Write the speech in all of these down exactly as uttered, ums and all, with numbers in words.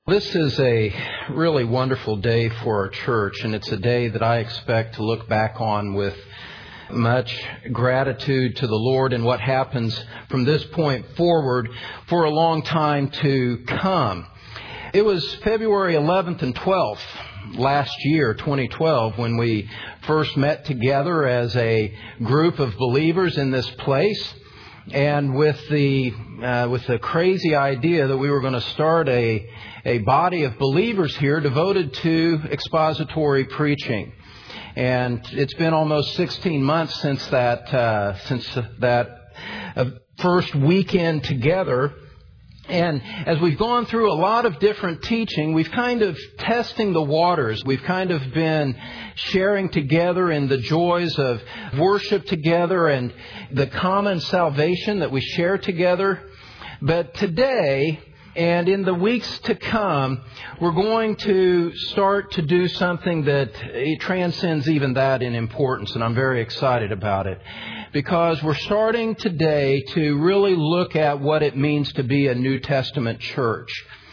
This is a really wonderful day for our church, and it's a day that I expect to look back on with much gratitude to the Lord and what happens from this point forward for a long time to come. It was February eleventh and twelfth last year, twenty twelve, when we first met together as a group of believers in this place. And with the uh, with the crazy idea that we were going to start a a body of believers here devoted to expository preaching, and it's been almost sixteen months since that uh, since that uh, first weekend together. And as we've gone through a lot of different teaching, we've kind of testing the waters. We've kind of been sharing together in the joys of worship together and the common salvation that we share together. But today, and in the weeks to come, we're going to start to do something that it transcends even that in importance, and I'm very excited about it. Because we're starting today to really look at what it means to be a New Testament church.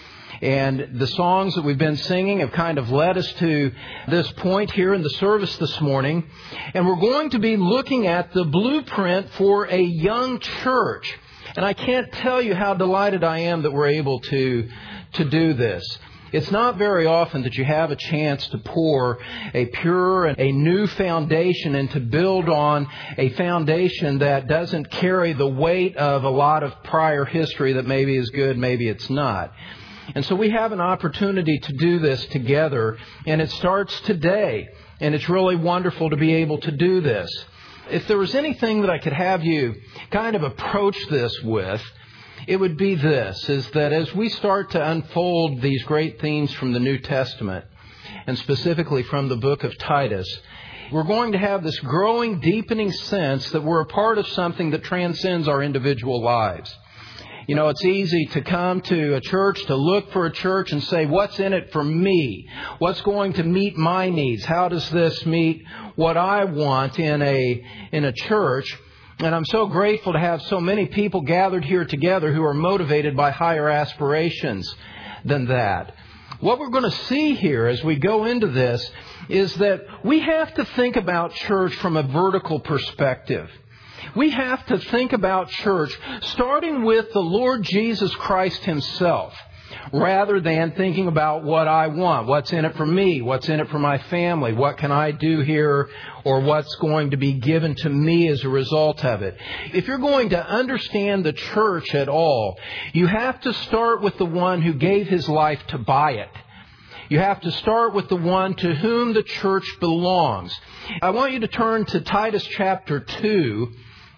And the songs that we've been singing have kind of led us to this point here in the service this morning. And we're going to be looking at the blueprint for a young church. And I can't tell you how delighted I am that we're able to, to do this. It's not very often that you have a chance to pour a pure and a new foundation and to build on a foundation that doesn't carry the weight of a lot of prior history that maybe is good, maybe it's not. And so we have an opportunity to do this together, and it starts today, and it's really wonderful to be able to do this. If there was anything that I could have you kind of approach this with, it would be this, is that as we start to unfold these great themes from the New Testament, and specifically from the book of Titus, we're going to have this growing, deepening sense that we're a part of something that transcends our individual lives. You know, it's easy to come to a church, to look for a church and say, what's in it for me? What's going to meet my needs? How does this meet what I want in a in a church? And I'm so grateful to have so many people gathered here together who are motivated by higher aspirations than that. What we're going to see here as we go into this is that we have to think about church from a vertical perspective. We have to think about church starting with the Lord Jesus Christ Himself, rather than thinking about what I want, what's in it for me, what's in it for my family, what can I do here, or what's going to be given to me as a result of it. If you're going to understand the church at all, you have to start with the one who gave His life to buy it. You have to start with the one to whom the church belongs. I want you to turn to Titus chapter two.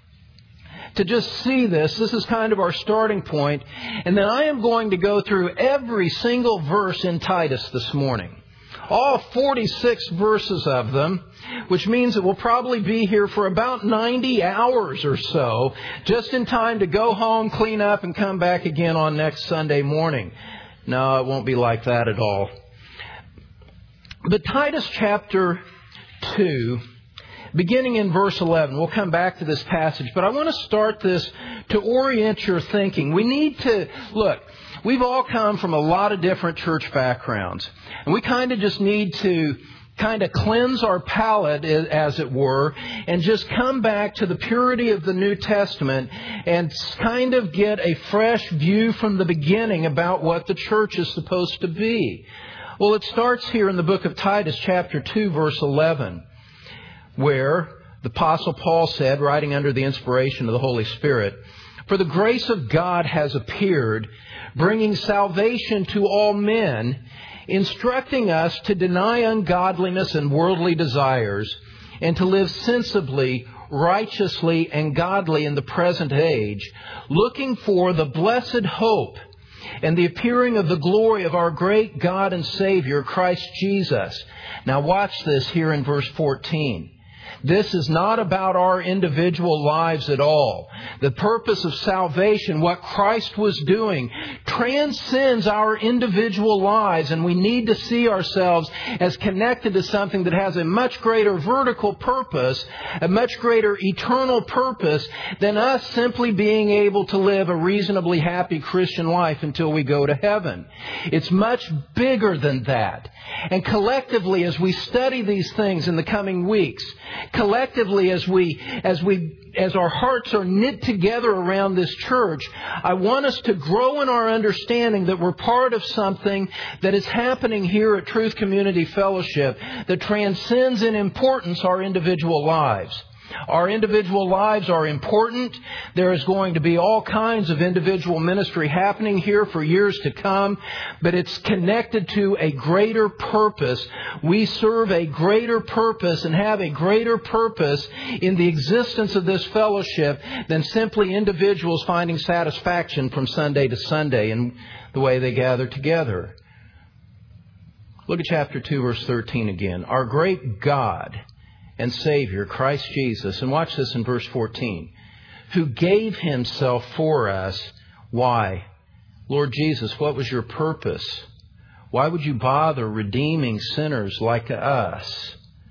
To just see this, this is kind of our starting point. And then I am going to go through every single verse in Titus this morning. All forty-six verses of them, which means that we'll probably be here for about ninety hours or so, just in time to go home, clean up, and come back again on next Sunday morning. No, it won't be like that at all. But Titus chapter two, beginning in verse eleven, we'll come back to this passage, but I want to start this to orient your thinking. We need to, look, we've all come from a lot of different church backgrounds, and we kind of just need to kind of cleanse our palate, as it were, and just come back to the purity of the New Testament and kind of get a fresh view from the beginning about what the church is supposed to be. Well, it starts here in the book of Titus, chapter two, verse eleven. Where the Apostle Paul said, writing under the inspiration of the Holy Spirit, "For the grace of God has appeared, bringing salvation to all men, instructing us to deny ungodliness and worldly desires, and to live sensibly, righteously, and godly in the present age, looking for the blessed hope and the appearing of the glory of our great God and Savior, Christ Jesus." Now watch this here in verse fourteen. This is not about our individual lives at all. The purpose of salvation, what Christ was doing, transcends our individual lives, and we need to see ourselves as connected to something that has a much greater vertical purpose, a much greater eternal purpose than us simply being able to live a reasonably happy Christian life until we go to heaven. It's much bigger than that. And collectively, as we study these things in the coming weeks, collectively as we, as we, as our hearts are knit together around this church, I want us to grow in our understanding that we're part of something that is happening here at Truth Community Fellowship that transcends in importance our individual lives. Our individual lives are important. There is going to be all kinds of individual ministry happening here for years to come, but it's connected to a greater purpose. We serve a greater purpose and have a greater purpose in the existence of this fellowship than simply individuals finding satisfaction from Sunday to Sunday in the way they gather together. Look at chapter two, verse thirteen again. Our great God and Savior, Christ Jesus, and watch this in verse fourteen, who gave Himself for us. Why? Lord Jesus, what was your purpose? Why would you bother redeeming sinners like us?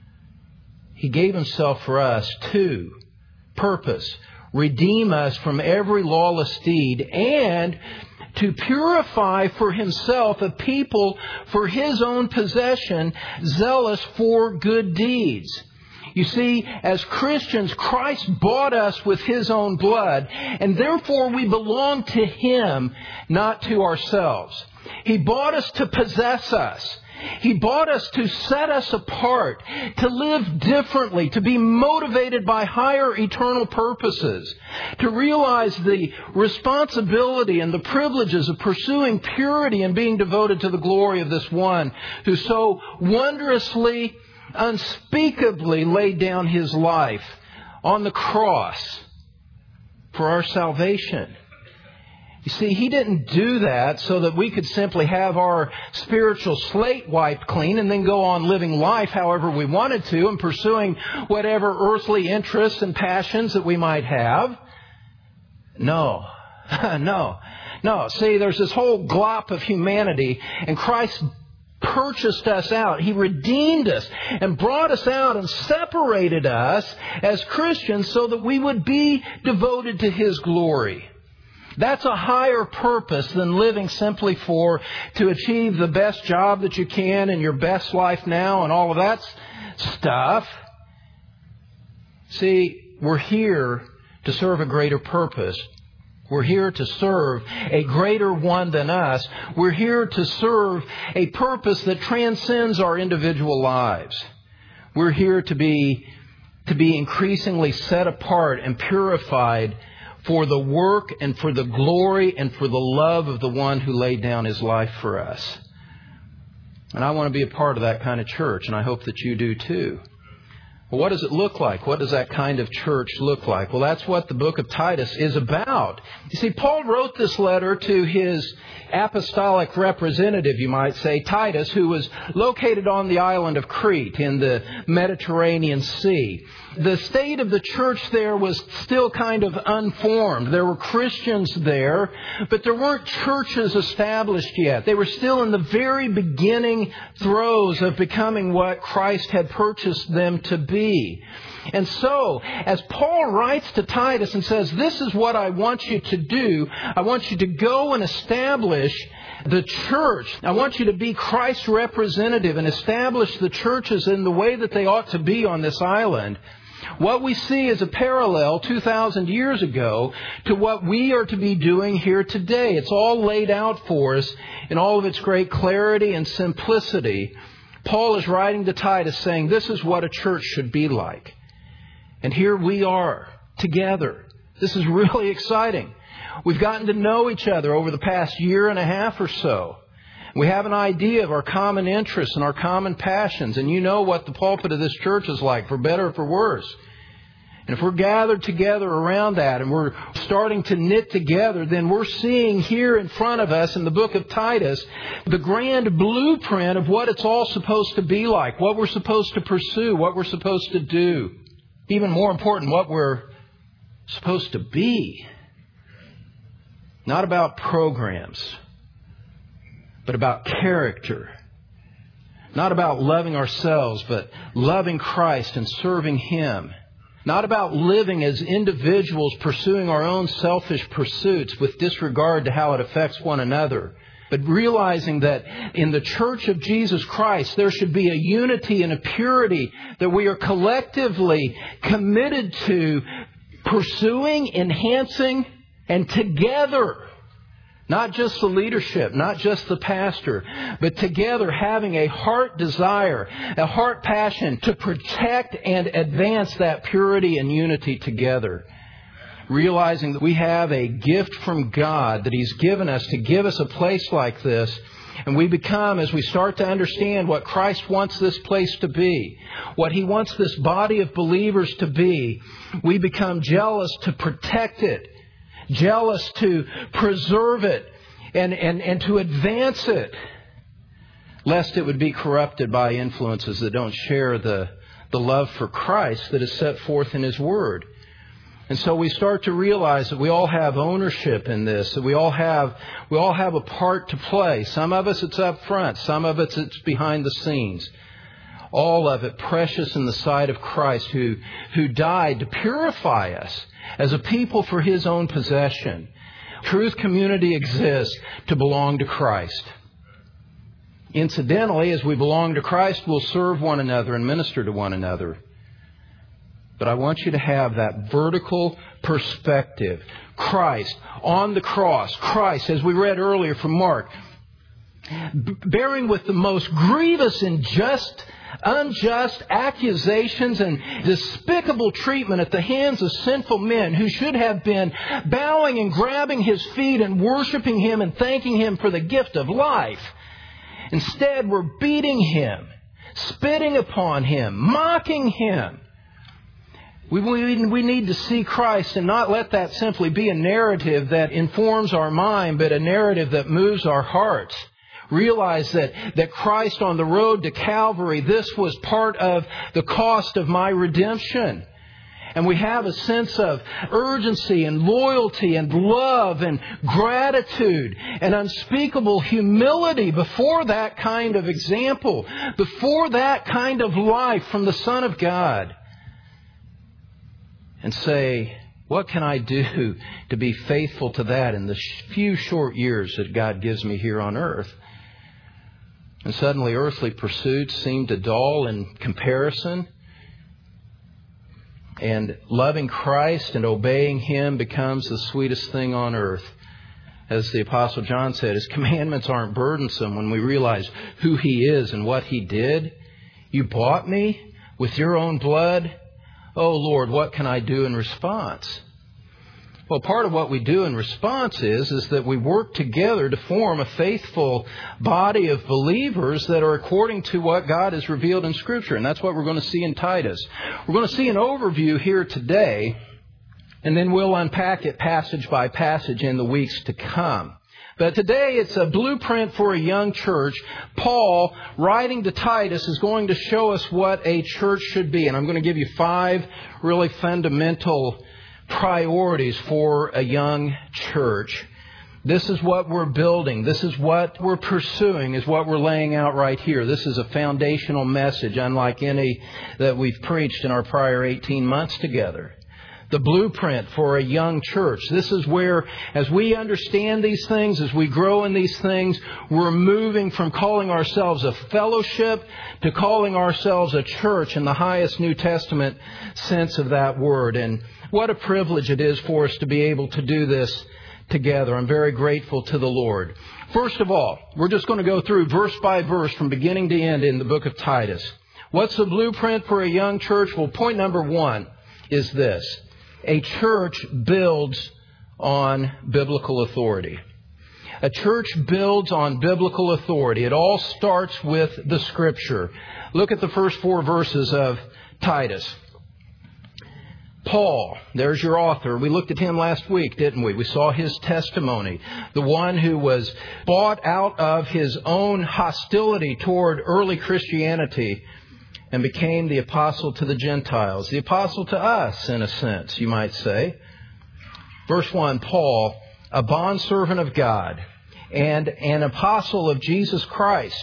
He gave Himself for us to purpose, redeem us from every lawless deed, and to purify for Himself a people for His own possession, zealous for good deeds. You see, as Christians, Christ bought us with His own blood, and therefore we belong to Him, not to ourselves. He bought us to possess us. He bought us to set us apart, to live differently, to be motivated by higher eternal purposes, to realize the responsibility and the privileges of pursuing purity and being devoted to the glory of this one who so wondrously, unspeakably laid down His life on the cross for our salvation. You see, He didn't do that so that we could simply have our spiritual slate wiped clean and then go on living life however we wanted to and pursuing whatever earthly interests and passions that we might have. No, no, no. See, there's this whole glop of humanity, and Christ purchased us out. He redeemed us and brought us out and separated us as Christians so that we would be devoted to His glory. That's a higher purpose than living simply for to achieve the best job that you can in your best life now and all of that stuff. See, we're here to serve a greater purpose. We're here to serve a greater one than us. We're here to serve a purpose that transcends our individual lives. We're here to be, to be increasingly set apart and purified for the work and for the glory and for the love of the one who laid down His life for us. And I want to be a part of that kind of church, and I hope that you do too. Well, what does it look like? What does that kind of church look like? Well, that's what the book of Titus is about. You see, Paul wrote this letter to his apostolic representative, you might say, Titus, who was located on the island of Crete in the Mediterranean Sea. The state of the church there was still kind of unformed. There were Christians there, but there weren't churches established yet. They were still in the very beginning throes of becoming what Christ had purchased them to be. And so, as Paul writes to Titus and says, this is what I want you to do. I want you to go and establish the church. I want you to be Christ's representative and establish the churches in the way that they ought to be on this island. What we see is a parallel two thousand years ago to what we are to be doing here today. It's all laid out for us in all of its great clarity and simplicity. Paul is writing to Titus saying, this is what a church should be like. And here we are together. This is really exciting. We've gotten to know each other over the past year and a half or so. We have an idea of our common interests and our common passions. And you know what the pulpit of this church is like, for better or for worse. And if we're gathered together around that and we're starting to knit together, then we're seeing here in front of us in the book of Titus the grand blueprint of what it's all supposed to be like, what we're supposed to pursue, what we're supposed to do. Even more important, what we're supposed to be. Not about programs, but about character. Not about loving ourselves, but loving Christ and serving Him. Not about living as individuals pursuing our own selfish pursuits with disregard to how it affects one another. But realizing that in the church of Jesus Christ, there should be a unity and a purity that we are collectively committed to pursuing, enhancing, and together. Not just the leadership, not just the pastor, but together having a heart desire, a heart passion to protect and advance that purity and unity together. Realizing that we have a gift from God that He's given us to give us a place like this. And we become, as we start to understand what Christ wants this place to be, what He wants this body of believers to be, we become jealous to protect it. Jealous to preserve it and, and, and to advance it, lest it would be corrupted by influences that don't share the, the love for Christ that is set forth in His Word. And so we start to realize that we all have ownership in this, that we all have we all have a part to play. Some of us it's up front, some of us it's behind the scenes. All of it precious in the sight of Christ who, who died to purify us as a people for His own possession. Truth community exists to belong to Christ. Incidentally, as we belong to Christ, we'll serve one another and minister to one another. But I want you to have that vertical perspective. Christ on the cross. Christ, as we read earlier from Mark, bearing with the most grievous and just unjust accusations and despicable treatment at the hands of sinful men who should have been bowing and grabbing His feet and worshiping Him and thanking Him for the gift of life. Instead, we're beating Him, spitting upon Him, mocking Him. We, we, we need to see Christ and not let that simply be a narrative that informs our mind, but a narrative that moves our hearts. Realize that, that Christ on the road to Calvary, this was part of the cost of my redemption. And we have a sense of urgency and loyalty and love and gratitude and unspeakable humility before that kind of example, before that kind of life from the Son of God. And say, what can I do to be faithful to that in the few short years that God gives me here on earth? And suddenly earthly pursuits seem to dull in comparison. And loving Christ and obeying Him becomes the sweetest thing on earth. As the Apostle John said, His commandments aren't burdensome when we realize who He is and what He did. You bought me with your own blood. Oh, Lord, what can I do in response? Well, part of what we do in response is, is that we work together to form a faithful body of believers that are according to what God has revealed in Scripture. And that's what we're going to see in Titus. We're going to see an overview here today, and then we'll unpack it passage by passage in the weeks to come. But today it's a blueprint for a young church. Paul, writing to Titus, is going to show us what a church should be. And I'm going to give you five really fundamental priorities for a young church. This is what we're building. This is what we're pursuing, is what we're laying out right here. This is a foundational message, unlike any that we've preached in our prior eighteen months together. The blueprint for a young church. This is where, as we understand these things, as we grow in these things, we're moving from calling ourselves a fellowship to calling ourselves a church in the highest New Testament sense of that word. And what a privilege it is for us to be able to do this together. I'm very grateful to the Lord. First of all, we're just going to go through verse by verse from beginning to end in the book of Titus. What's the blueprint for a young church? Well, point number one is this. A church builds on biblical authority. A church builds on biblical authority. It all starts with the Scripture. Look at the first four verses of Titus. Paul, there's your author. We looked at him last week, didn't we? We saw his testimony. The one who was bought out of his own hostility toward early Christianity and became the apostle to the Gentiles. The apostle to us, in a sense, you might say. Verse one, Paul, a bondservant of God and an apostle of Jesus Christ,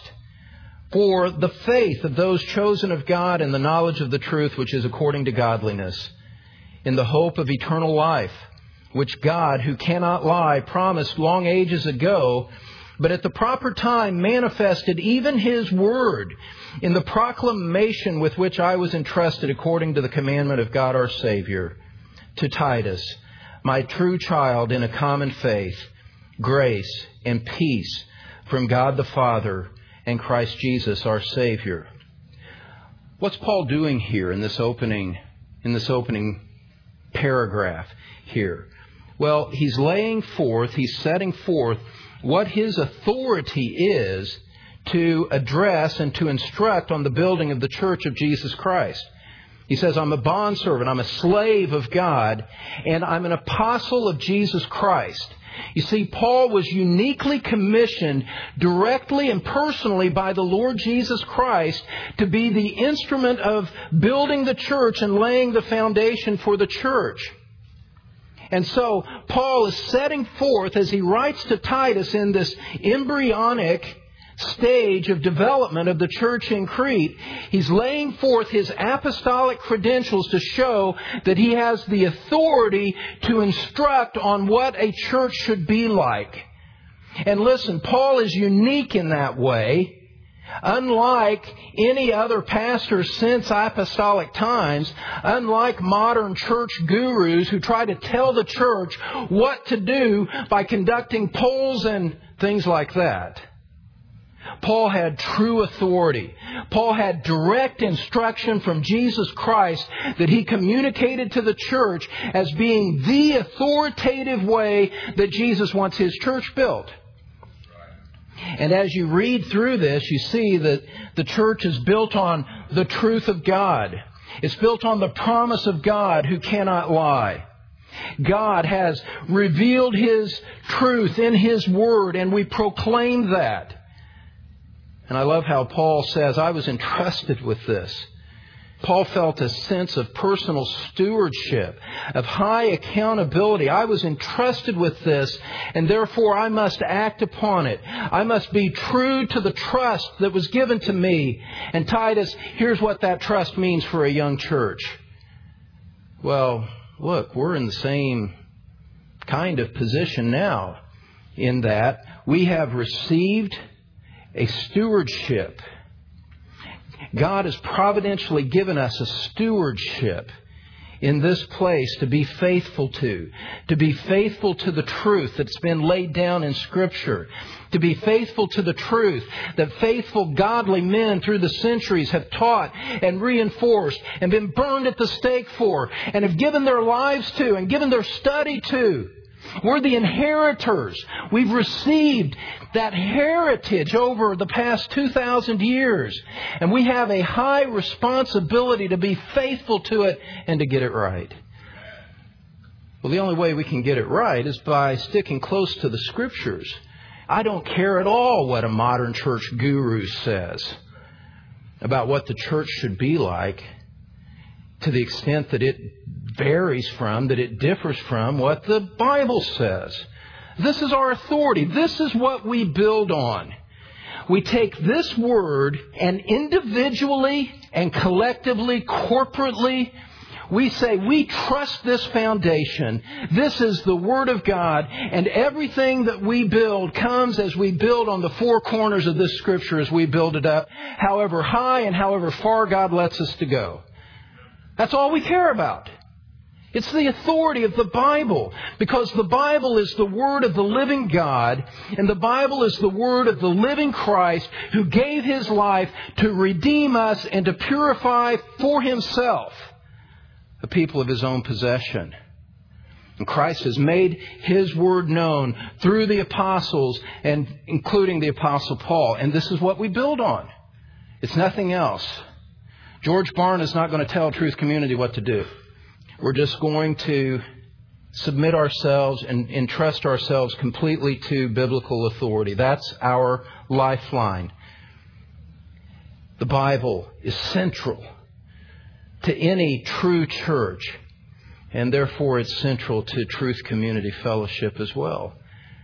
for the faith of those chosen of God and the knowledge of the truth which is according to godliness, in the hope of eternal life, which God, who cannot lie, promised long ages ago, but at the proper time manifested even His word in the proclamation with which I was entrusted according to the commandment of God our Savior. To Titus, my true child in a common faith, grace and peace from God the Father and Christ Jesus our Savior. What's Paul doing here in this opening, in this opening paragraph here? Well, he's laying forth, he's setting forth what his authority is to address and to instruct on the building of the church of Jesus Christ. He says, I'm a bondservant, I'm a slave of God, and I'm an apostle of Jesus Christ. You see, Paul was uniquely commissioned directly and personally by the Lord Jesus Christ to be the instrument of building the church and laying the foundation for the church. And so Paul is setting forth, as he writes to Titus in this embryonic stage of development of the church in Crete, he's laying forth his apostolic credentials to show that he has the authority to instruct on what a church should be like. And listen, Paul is unique in that way. Unlike any other pastor since apostolic times, unlike modern church gurus who try to tell the church what to do by conducting polls and things like that, Paul had true authority. Paul had direct instruction from Jesus Christ that he communicated to the church as being the authoritative way that Jesus wants His church built. And as you read through this, you see that the church is built on the truth of God. It's built on the promise of God who cannot lie. God has revealed His truth in His Word, and we proclaim that. And I love how Paul says, I was entrusted with this. Paul felt a sense of personal stewardship, of high accountability. I was entrusted with this, and therefore I must act upon it. I must be true to the trust that was given to me. And Titus, here's what that trust means for a young church. Well, look, we're in the same kind of position now, in that we have received a stewardship. God has providentially given us a stewardship in this place to be faithful to, to be faithful to the truth that's been laid down in Scripture, to be faithful to the truth that faithful, godly men through the centuries have taught and reinforced and been burned at the stake for and have given their lives to and given their study to. We're the inheritors. We've received that heritage over the past two thousand years. And we have a high responsibility to be faithful to it and to get it right. Well, the only way we can get it right is by sticking close to the Scriptures. I don't care at all what a modern church guru says about what the church should be like, to the extent that it varies from, that it differs from what the Bible says. This is our authority. This is what we build on. We take this Word and individually and collectively, corporately, we say we trust this foundation. This is the Word of God, and everything that we build comes as we build on the four corners of this Scripture as we build it up, however high and however far God lets us to go. That's all we care about. It's the authority of the Bible, because the Bible is the Word of the living God, and the Bible is the Word of the living Christ who gave His life to redeem us and to purify for Himself the people of His own possession. And Christ has made His Word known through the apostles, and including the Apostle Paul. And this is what we build on. It's nothing else. George Barna is not going to tell Truth Community what to do. We're just going to submit ourselves and entrust ourselves completely to biblical authority. That's our lifeline. The Bible is central to any true church, and therefore it's central to Truth Community Fellowship as well.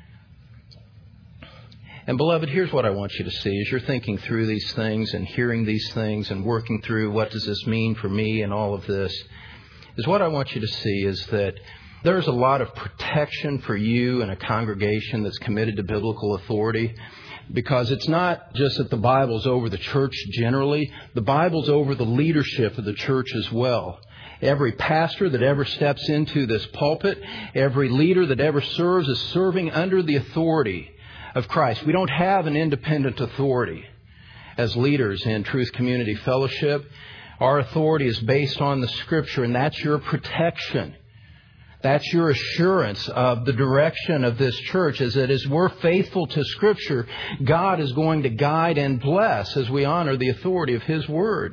And beloved, here's what I want you to see as you're thinking through these things and hearing these things and working through what does this mean for me and all of this, is what I want you to see is that there's a lot of protection for you in a congregation that's committed to biblical authority, because it's not just that the Bible's over the church generally. The Bible's over the leadership of the church as well. Every pastor that ever steps into this pulpit, every leader that ever serves is serving under the authority of Christ. We don't have an independent authority as leaders in Truth Community Fellowship. Our authority is based on the Scripture, and that's your protection. That's your assurance of the direction of this church, is that as we're faithful to Scripture, God is going to guide and bless as we honor the authority of His Word.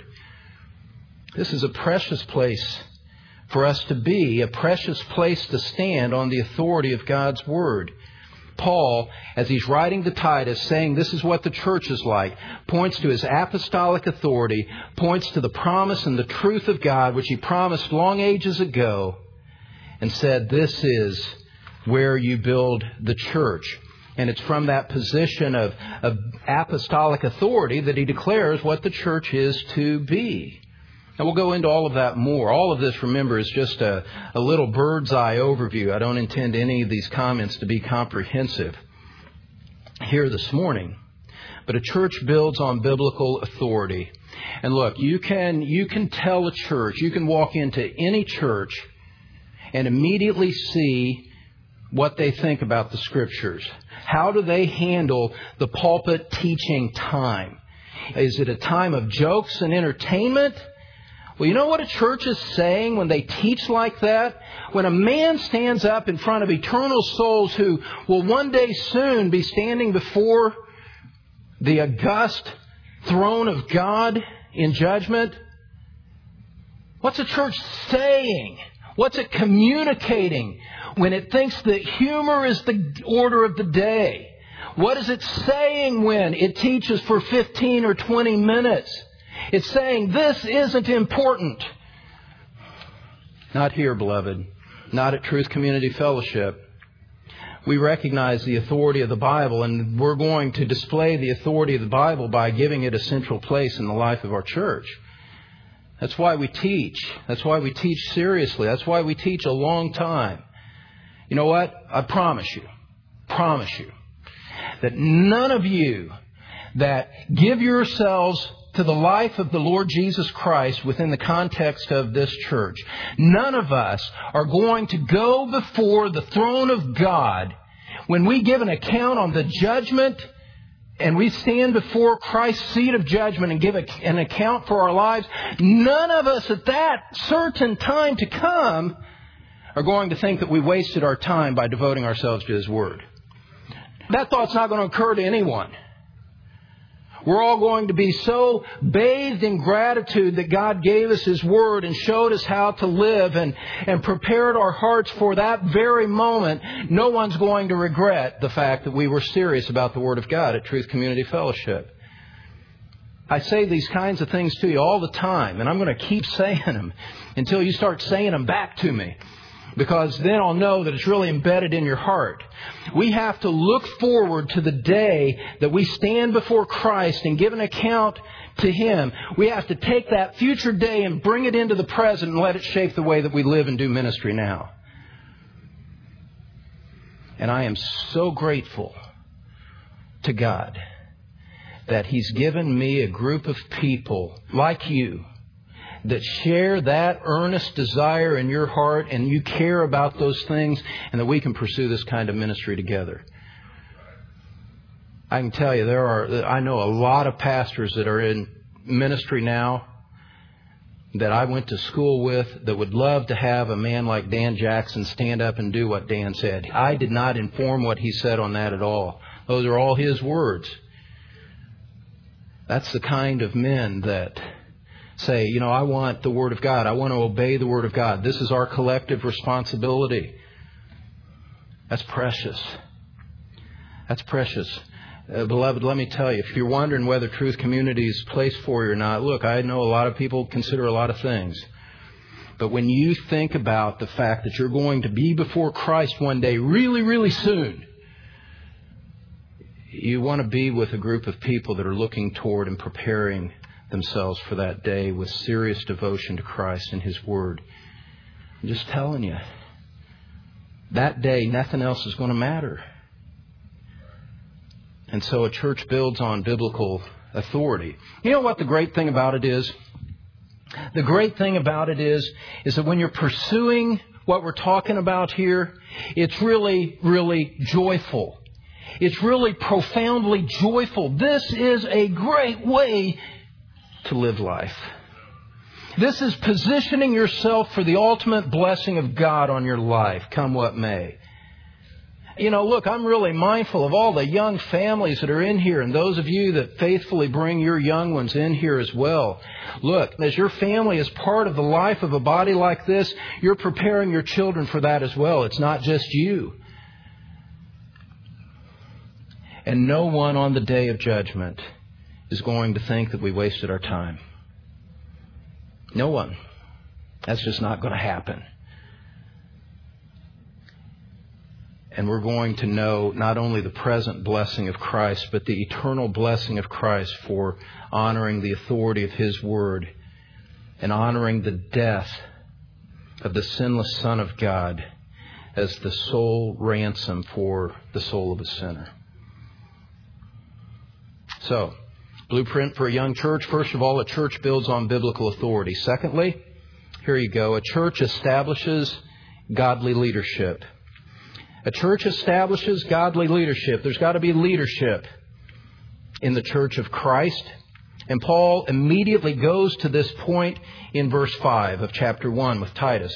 This is a precious place for us to be, a precious place to stand on the authority of God's Word. Paul, as he's writing to Titus, saying this is what the church is like, points to his apostolic authority, points to the promise and the truth of God, which he promised long ages ago, and said, this is where you build the church. And it's from that position of, of apostolic authority that he declares what the church is to be. And we'll go into all of that more. All of this, remember, is just a, a little bird's eye overview. I don't intend any of these comments to be comprehensive here this morning. But a church builds on biblical authority. And look, you can, you can tell a church, you can walk into any church and immediately see what they think about the Scriptures. How do they handle the pulpit teaching time? Is it a time of jokes and entertainment? Well, you know what a church is saying when they teach like that? When a man stands up in front of eternal souls who will one day soon be standing before the august throne of God in judgment, what's a church saying? What's it communicating when it thinks that humor is the order of the day? What is it saying when it teaches for fifteen or twenty minutes? It's saying this isn't important. Not here, beloved. Not at Truth Community Fellowship. We recognize the authority of the Bible, and we're going to display the authority of the Bible by giving it a central place in the life of our church. That's why we teach. That's why we teach seriously. That's why we teach a long time. You know what? I promise you, promise you, that none of you that give yourselves to the life of the Lord Jesus Christ within the context of this church, none of us are going to go before the throne of God when we give an account on the judgment and we stand before Christ's seat of judgment and give an account for our lives. None of us at that certain time to come are going to think that we wasted our time by devoting ourselves to His Word. That thought's not going to occur to anyone. We're all going to be so bathed in gratitude that God gave us His Word and showed us how to live and, and prepared our hearts for that very moment. No one's going to regret the fact that we were serious about the Word of God at Truth Community Fellowship. I say these kinds of things to you all the time, and I'm going to keep saying them until you start saying them back to me, because then I'll know that it's really embedded in your heart. We have to look forward to the day that we stand before Christ and give an account to Him. We have to take that future day and bring it into the present and let it shape the way that we live and do ministry now. And I am so grateful to God that He's given me a group of people like you that share that earnest desire in your heart, and you care about those things, and that we can pursue this kind of ministry together. I can tell you, there are, I know a lot of pastors that are in ministry now that I went to school with that would love to have a man like Dan Jackson stand up and do what Dan said. I did not inform what he said on that at all. Those are all his words. That's the kind of men that say, you know, I want the Word of God. I want to obey the Word of God. This is our collective responsibility. That's precious. That's precious. Uh, beloved, let me tell you, if you're wondering whether Truth Community is placed for you or not, look, I know a lot of people consider a lot of things. But when you think about the fact that you're going to be before Christ one day really, really soon, you want to be with a group of people that are looking toward and preparing themselves for that day with serious devotion to Christ and His Word. I'm just telling you, that day, nothing else is going to matter. And so a church builds on biblical authority. You know what the great thing about it is? The great thing about it is, is that when you're pursuing what we're talking about here, it's really, really joyful. It's really profoundly joyful. This is a great way to live life. This is positioning yourself for the ultimate blessing of God on your life, come what may. You know, look, I'm really mindful of all the young families that are in here and those of you that faithfully bring your young ones in here as well. Look, as your family is part of the life of a body like this, you're preparing your children for that as well. It's not just you. And no one on the day of judgment is going to think that we wasted our time. No one. That's just not going to happen. And we're going to know not only the present blessing of Christ, but the eternal blessing of Christ for honoring the authority of His Word and honoring the death of the sinless Son of God as the sole ransom for the soul of a sinner. So, blueprint for a young church. First of all, a church builds on biblical authority. Secondly, here you go, a church establishes godly leadership. A church establishes godly leadership. There's got to be leadership in the church of Christ. And Paul immediately goes to this point in verse five of chapter one with Titus.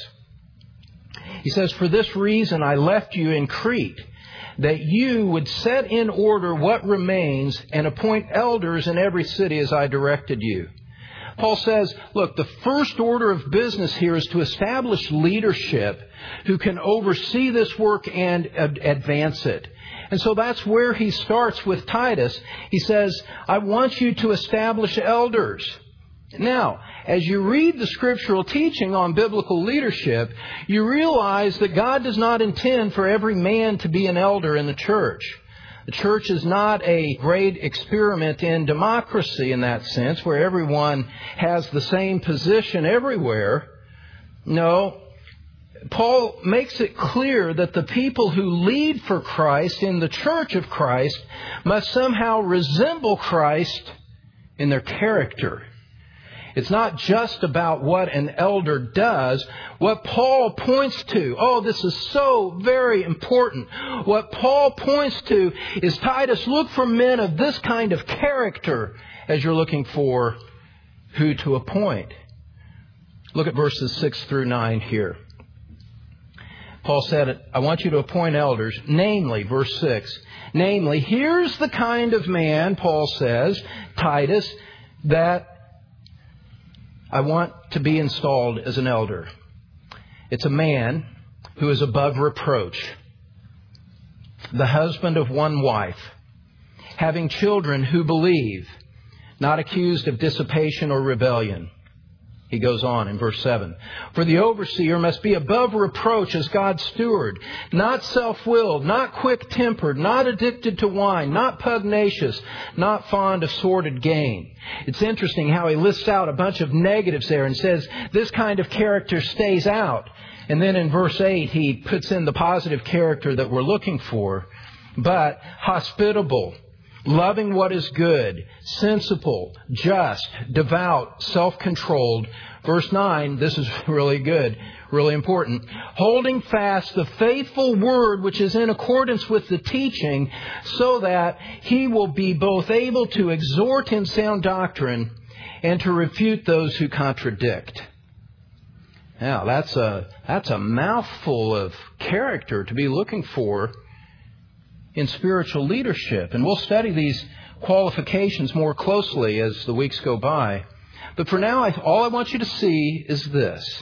He says, "For this reason I left you in Crete, that you would set in order what remains and appoint elders in every city as I directed you." Paul says, look, the first order of business here is to establish leadership who can oversee this work and advance it. And so that's where he starts with Titus. He says, I want you to establish elders. Now, as you read the scriptural teaching on biblical leadership, you realize that God does not intend for every man to be an elder in the church. The church is not a great experiment in democracy in that sense, where everyone has the same position everywhere. No, Paul makes it clear that the people who lead for Christ in the church of Christ must somehow resemble Christ in their character. It's not just about what an elder does. What Paul points to, oh, this is so very important. What Paul points to is, Titus, look for men of this kind of character as you're looking for who to appoint. Look at verses six through nine here. Paul said, I want you to appoint elders, namely, verse six, namely, here's the kind of man, Paul says, Titus, that I want to be installed as an elder. It's a man who is above reproach, the husband of one wife, having children who believe, not accused of dissipation or rebellion. He goes on in verse seven. For the overseer must be above reproach as God's steward, not self-willed, not quick-tempered, not addicted to wine, not pugnacious, not fond of sordid gain. It's interesting how he lists out a bunch of negatives there and says this kind of character stays out. And then in verse eight, he puts in the positive character that we're looking for. But hospitable, loving what is good, sensible, just, devout, self-controlled. Verse nine, this is really good, really important. Holding fast the faithful word which is in accordance with the teaching, so that he will be both able to exhort in sound doctrine and to refute those who contradict. Now, that's a, that's a mouthful of character to be looking for in spiritual leadership. And we'll study these qualifications more closely as the weeks go by. But for now, I, all I want you to see is this.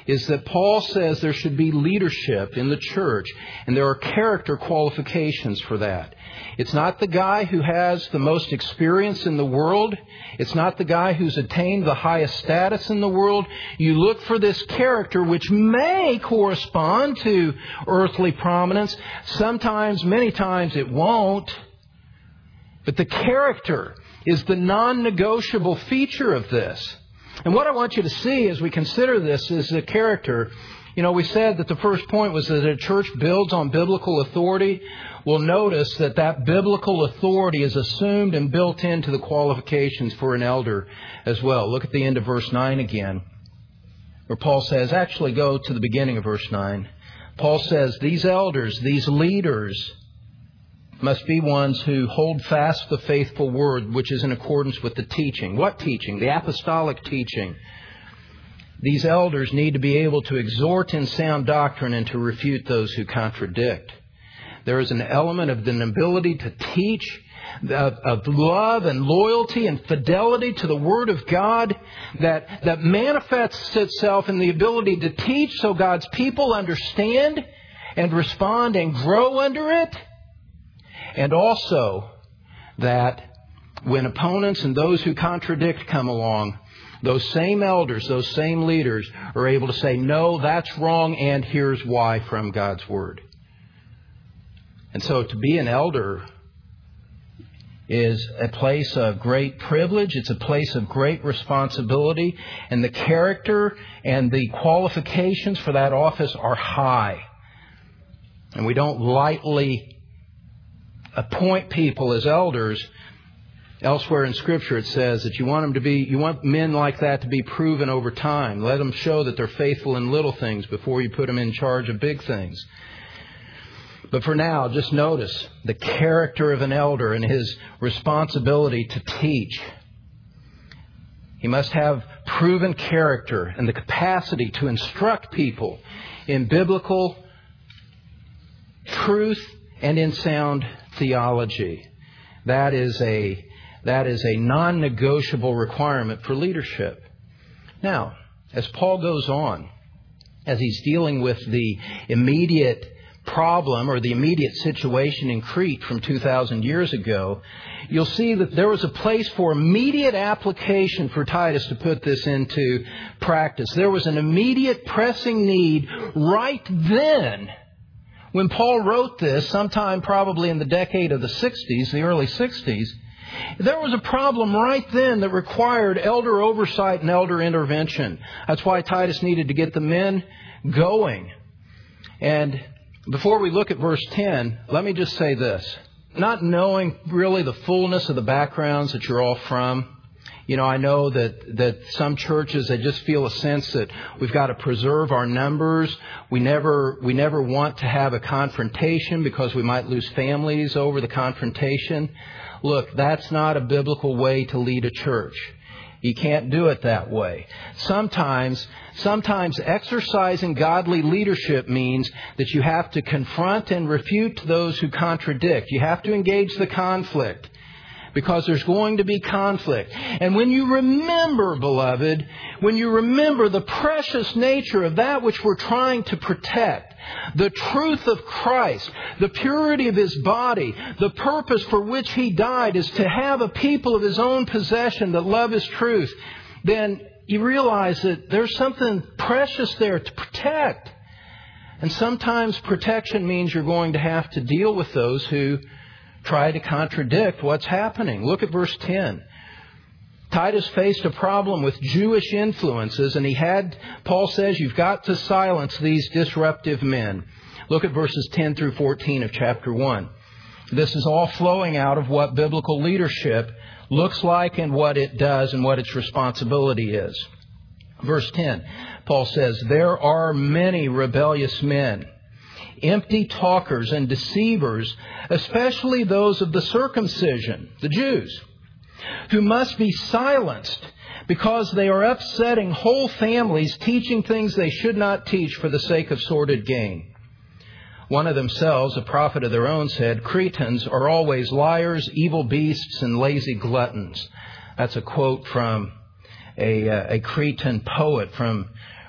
is that Paul says there should be leadership in the church, and there are character qualifications for that. It's not the guy who has the most experience in the world. It's not the guy who's attained the highest status in the world. You look for this character which may correspond to earthly prominence. Sometimes, many times it won't. But the character is the non-negotiable feature of this. And what I want you to see as we consider this is the character. You know, we said that the first point was that a church builds on biblical authority. Well, notice that that biblical authority is assumed and built into the qualifications for an elder as well. Look at the end of verse nine again, where Paul says, actually go to the beginning of verse nine. Paul says, these elders, these leaders, must be ones who hold fast the faithful word, which is in accordance with the teaching. What teaching? The apostolic teaching. These elders need to be able to exhort in sound doctrine and to refute those who contradict. There is an element of the ability to teach, of, of love and loyalty and fidelity to the Word of God that, that manifests itself in the ability to teach so God's people understand and respond and grow under it. And also that when opponents and those who contradict come along, those same elders, those same leaders are able to say, no, that's wrong, and here's why from God's Word. And so to be an elder is a place of great privilege. It's a place of great responsibility. And the character and the qualifications for that office are high. And we don't lightly appoint people as elders. Elsewhere in Scripture it says that you want them to be, you want men like that to be proven over time. Let them show that they're faithful in little things before you put them in charge of big things. But for now, just notice the character of an elder and his responsibility to teach. He must have proven character and the capacity to instruct people in biblical truth and in sound theology. That is a that is a non-negotiable requirement for leadership. Now, as Paul goes on, as he's dealing with the immediate problem or the immediate situation in Crete from two thousand years ago, you'll see that there was a place for immediate application for Titus to put this into practice. There was an immediate pressing need right then when Paul wrote this, sometime probably in the decade of the sixties, the early sixties. There was a problem right then that required elder oversight and elder intervention. That's why Titus needed to get the men going. And before we look at verse ten, let me just say this. Not knowing really the fullness of the backgrounds that you're all from, you know, I know that, that some churches, they just feel a sense that we've got to preserve our numbers. We never, we never want to have a confrontation because we might lose families over the confrontation. Look, that's not a biblical way to lead a church. You can't do it that way. Sometimes, sometimes exercising godly leadership means that you have to confront and refute those who contradict. You have to engage the conflict because there's going to be conflict. And when you remember, beloved, when you remember the precious nature of that which we're trying to protect, the truth of Christ, the purity of His body, the purpose for which He died is to have a people of His own possession that love His truth, then you realize that there's something precious there to protect. And sometimes protection means you're going to have to deal with those who try to contradict what's happening. Look at verse ten. Titus faced a problem with Jewish influences, and he had, Paul says, you've got to silence these disruptive men. Look at verses ten through fourteen of chapter one. This is all flowing out of what biblical leadership looks like and what it does and what its responsibility is. Verse ten, Paul says, there are many rebellious men, empty talkers and deceivers, especially those of the circumcision, the Jews, who must be silenced because they are upsetting whole families, teaching things they should not teach for the sake of sordid gain. One of themselves, a prophet of their own, said, Cretans are always liars, evil beasts, and lazy gluttons. That's a quote from a, a Cretan poet from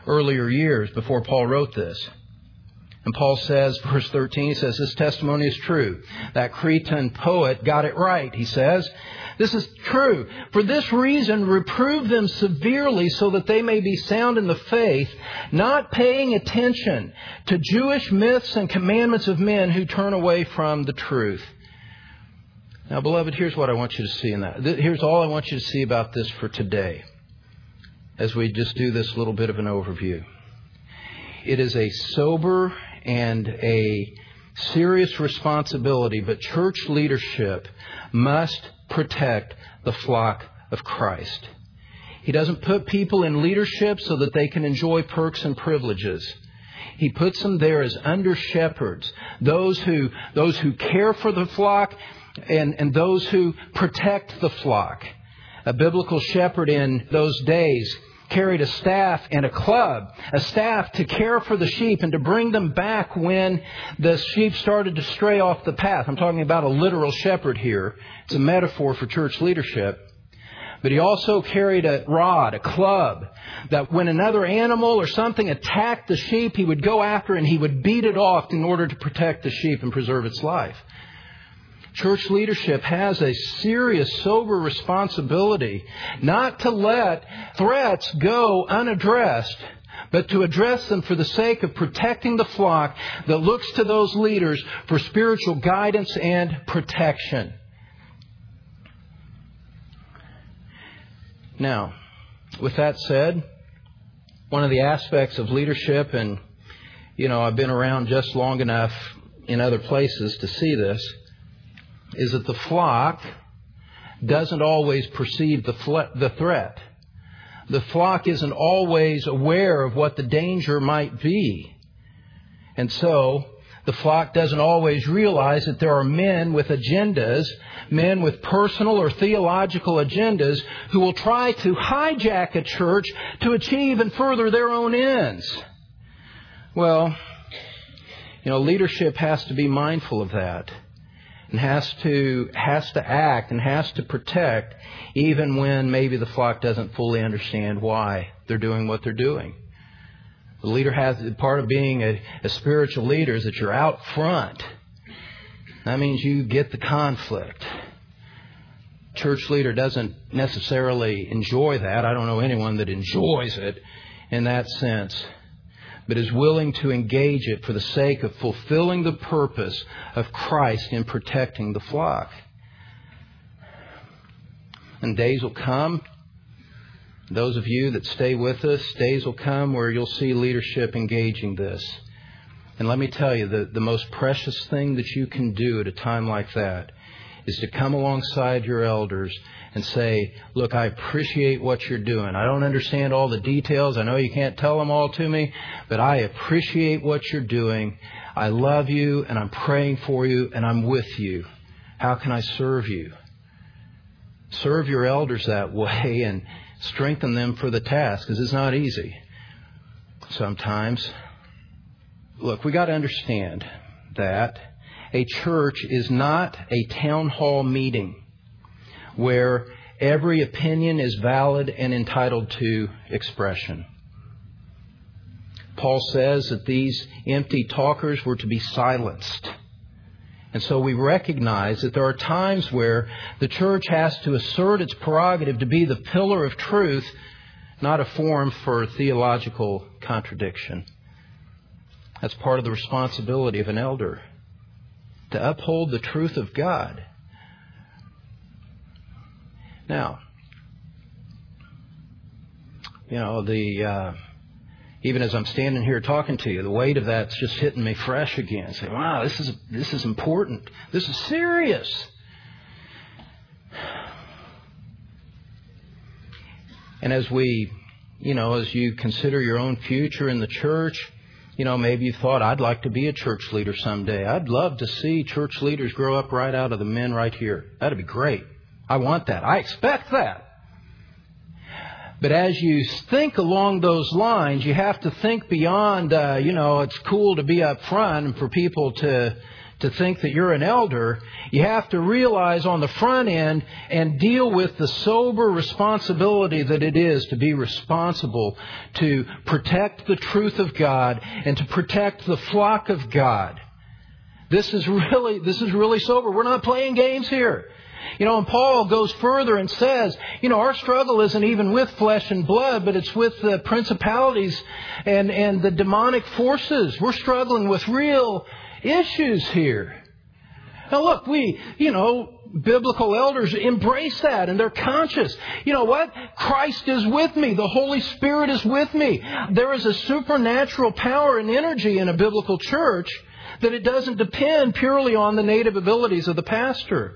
earlier years before Paul wrote this. And Paul says, verse thirteen, he says, this testimony is true. That Cretan poet got it right, he says. This is true. For this reason, reprove them severely so that they may be sound in the faith, not paying attention to Jewish myths and commandments of men who turn away from the truth. Now, beloved, here's what I want you to see in that. Here's all I want you to see about this for today, as we just do this little bit of an overview. It is a sober and a serious responsibility, but church leadership must protect the flock of Christ. He doesn't put people in leadership so that they can enjoy perks and privileges. He puts them there as under shepherds, those who those who care for the flock and, and those who protect the flock. A biblical shepherd in those days carried a staff and a club, a staff to care for the sheep and to bring them back when the sheep started to stray off the path. I'm talking about a literal shepherd here. It's a metaphor for church leadership. But he also carried a rod, a club, that when another animal or something attacked the sheep, he would go after and he would beat it off in order to protect the sheep and preserve its life. Church leadership has a serious, sober responsibility not to let threats go unaddressed, but to address them for the sake of protecting the flock that looks to those leaders for spiritual guidance and protection. Now, with that said, one of the aspects of leadership, and, you know, I've been around just long enough in other places to see this, is that the flock doesn't always perceive the, fle- the threat. The flock isn't always aware of what the danger might be. And so, the flock doesn't always realize that there are men with agendas, men with personal or theological agendas, who will try to hijack a church to achieve and further their own ends. Well, you know, leadership has to be mindful of that. And has to has to act and has to protect even when maybe the flock doesn't fully understand why they're doing what they're doing. The leader has part of being a, a spiritual leader is that you're out front. That means you get the conflict. Church leader doesn't necessarily enjoy that. I don't know anyone that enjoys it in that sense, but is willing to engage it for the sake of fulfilling the purpose of Christ in protecting the flock. And days will come, those of you that stay with us, days will come where you'll see leadership engaging this. And let me tell you, the, the most precious thing that you can do at a time like that is to come alongside your elders and say, look, I appreciate what you're doing. I don't understand all the details. I know you can't tell them all to me, but I appreciate what you're doing. I love you, and I'm praying for you, and I'm with you. How can I serve you? Serve your elders that way and strengthen them for the task, because it's not easy sometimes. Look, we got to understand that a church is not a town hall meeting where every opinion is valid and entitled to expression. Paul says that these empty talkers were to be silenced. And so we recognize that there are times where the church has to assert its prerogative to be the pillar of truth, not a forum for theological contradiction. That's part of the responsibility of an elder, to uphold the truth of God. Now, you know, the uh, even as I'm standing here talking to you, the weight of that's just hitting me fresh again. Saying, wow, this is this is important. This is serious. And as we, you know, as you consider your own future in the church, you know, maybe you thought, I'd like to be a church leader someday. I'd love to see church leaders grow up right out of the men right here. That'd be great. I want that. I expect that. But as you think along those lines, you have to think beyond, uh, you know, it's cool to be up front and for people to to think that you're an elder, you have to realize on the front end and deal with the sober responsibility that it is to be responsible to protect the truth of God and to protect the flock of God. This is really, this is really sober. We're not playing games here. You know, and Paul goes further and says, you know, our struggle isn't even with flesh and blood, but it's with the principalities and, and the demonic forces. We're struggling with real issues here. Now look, we, you know, biblical elders embrace that and they're conscious. You know what? Christ is with me. The Holy Spirit is with me. There is a supernatural power and energy in a biblical church that it doesn't depend purely on the native abilities of the pastor.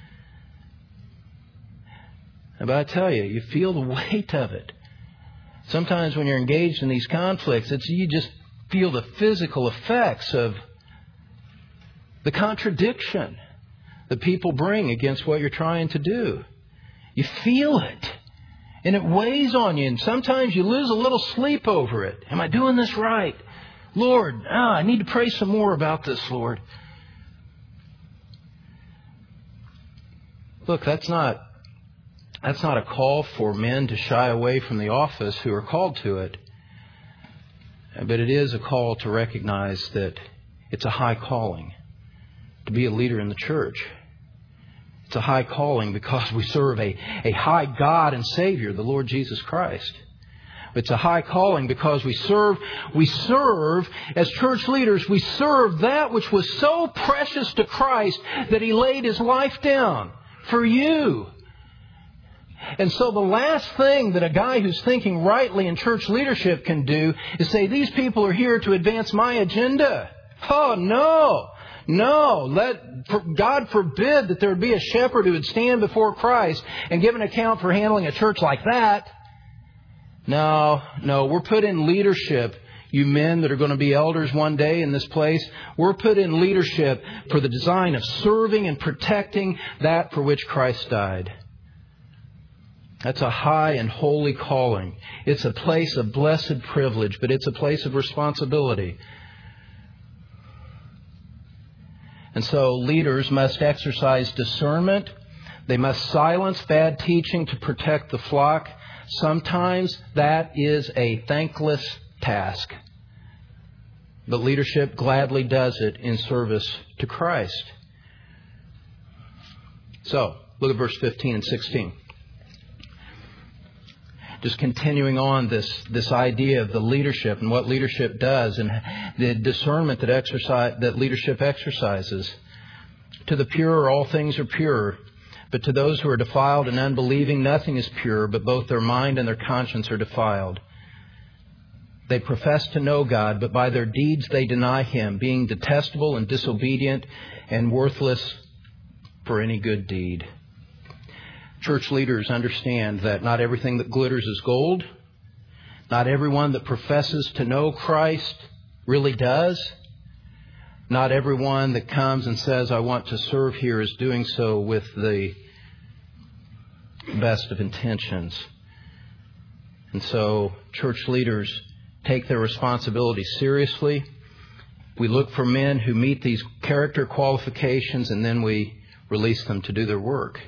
But I tell you, you feel the weight of it. Sometimes when you're engaged in these conflicts, it's you just feel the physical effects of the contradiction that people bring against what you're trying to do. You feel it. And it weighs on you. And sometimes you lose a little sleep over it. Am I doing this right? Lord, ah, I need to pray some more about this, Lord. Look, that's not... That's not a call for men to shy away from the office who are called to it. But it is a call to recognize that it's a high calling to be a leader in the church. It's a high calling because we serve a, a high God and Savior, the Lord Jesus Christ. It's a high calling because we serve, we serve, as church leaders, we serve that which was so precious to Christ that He laid His life down for you. And so the last thing that a guy who's thinking rightly in church leadership can do is say, these people are here to advance my agenda. Oh, no. No. Let God forbid that there would be a shepherd who would stand before Christ and give an account for handling a church like that. No, no. We're put in leadership. You men that are going to be elders one day in this place, we're put in leadership for the design of serving and protecting that for which Christ died. That's a high and holy calling. It's a place of blessed privilege, but it's a place of responsibility. And so leaders must exercise discernment. They must silence bad teaching to protect the flock. Sometimes that is a thankless task. But leadership gladly does it in service to Christ. So, look at verse fifteen and sixteen. Just continuing on this, this idea of the leadership and what leadership does and the discernment that exercise, that leadership exercises. To the pure, all things are pure. But to those who are defiled and unbelieving, nothing is pure, but both their mind and their conscience are defiled. They profess to know God, but by their deeds they deny Him, being detestable and disobedient and worthless for any good deed. Church leaders understand that not everything that glitters is gold. Not everyone that professes to know Christ really does. Not everyone that comes and says, I want to serve here, is doing so with the best of intentions. And so church leaders take their responsibility seriously. We look for men who meet these character qualifications, and then we release them to do their work.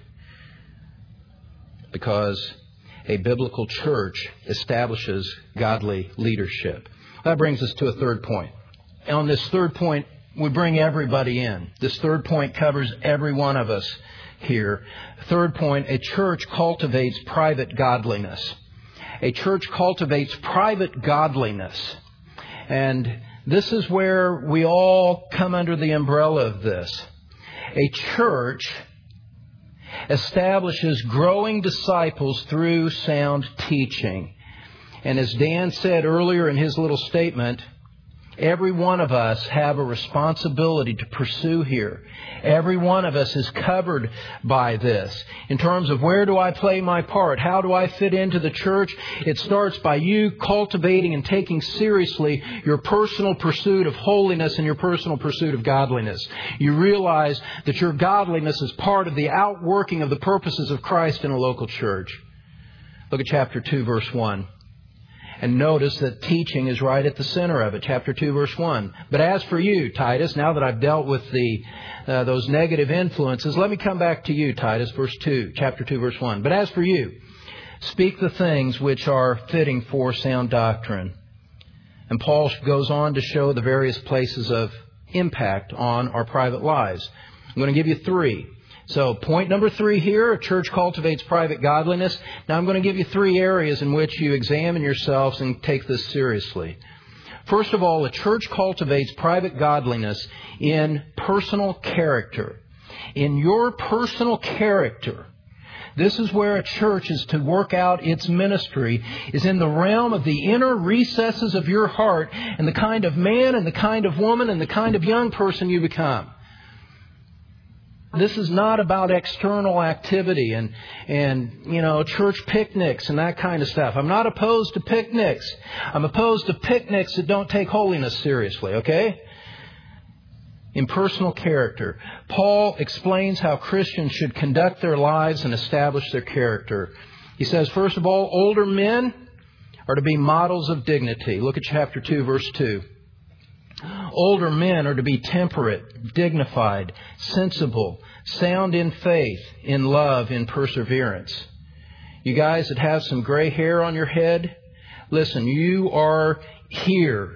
Because a biblical church establishes godly leadership. That brings us to a third point. And on this third point, we bring everybody in. This third point covers every one of us here. Third point, a church cultivates private godliness. A church cultivates private godliness. And this is where we all come under the umbrella of this. A church establishes growing disciples through sound teaching. And as Dan said earlier in his little statement, every one of us have a responsibility to pursue here. Every one of us is covered by this. In terms of where do I play my part? How do I fit into the church? It starts by you cultivating and taking seriously your personal pursuit of holiness and your personal pursuit of godliness. You realize that your godliness is part of the outworking of the purposes of Christ in a local church. Look at chapter two, verse one. And notice that teaching is right at the center of it, chapter two, verse one. But as for you, Titus, now that I've dealt with the uh, those negative influences, let me come back to you, Titus, verse two, chapter two, verse one. But as for you, speak the things which are fitting for sound doctrine. And Paul goes on to show the various places of impact on our private lives. I'm going to give you three. So point number three here, a church cultivates private godliness. Now I'm going to give you three areas in which you examine yourselves and take this seriously. First of all, a church cultivates private godliness in personal character. In your personal character, this is where a church is to work out its ministry, is in the realm of the inner recesses of your heart and the kind of man and the kind of woman and the kind of young person you become. This is not about external activity and, and, you know, church picnics and that kind of stuff. I'm not opposed to picnics. I'm opposed to picnics that don't take holiness seriously, okay? In personal character, Paul explains how Christians should conduct their lives and establish their character. He says, first of all, older men are to be models of dignity. Look at chapter two, verse two. Older men are to be temperate, dignified, sensible, sound in faith, in love, in perseverance. You guys that have some gray hair on your head, listen, you are here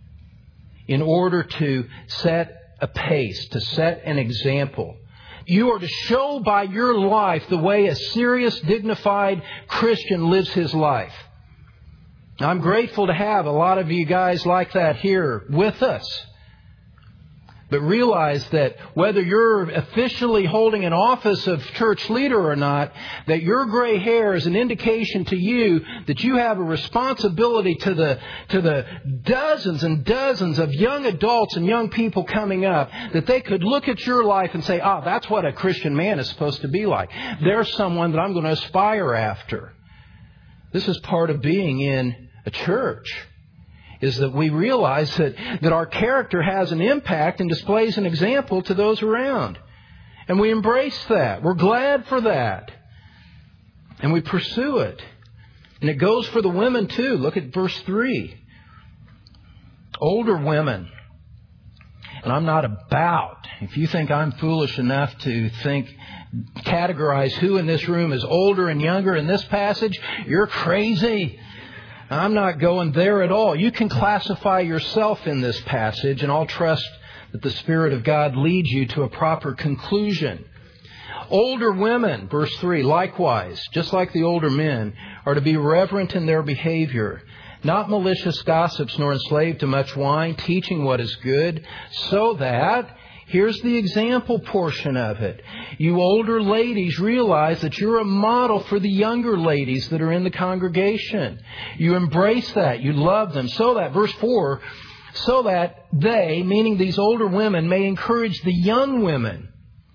in order to set a pace, to set an example. You are to show by your life the way a serious, dignified Christian lives his life. I'm grateful to have a lot of you guys like that here with us. But realize that whether you're officially holding an office of church leader or not, that your gray hair is an indication to you that you have a responsibility to the to the dozens and dozens of young adults and young people coming up, that they could look at your life and say, ah, that's what a Christian man is supposed to be like. There's someone that I'm going to aspire after. This is part of being in a church, is that we realize that, that our character has an impact and displays an example to those around. And we embrace that. We're glad for that. And we pursue it. And it goes for the women too. Look at verse three. Older women. And I'm not about, if you think I'm foolish enough to think, categorize who in this room is older and younger in this passage, you're crazy. I'm not going there at all. You can classify yourself in this passage, and I'll trust that the Spirit of God leads you to a proper conclusion. Older women, verse three, likewise, just like the older men, are to be reverent in their behavior, not malicious gossips, nor enslaved to much wine, teaching what is good, so that... Here's the example portion of it. You older ladies realize that you're a model for the younger ladies that are in the congregation. You embrace that. You love them. So that, verse four, so that they, meaning these older women, may encourage the young women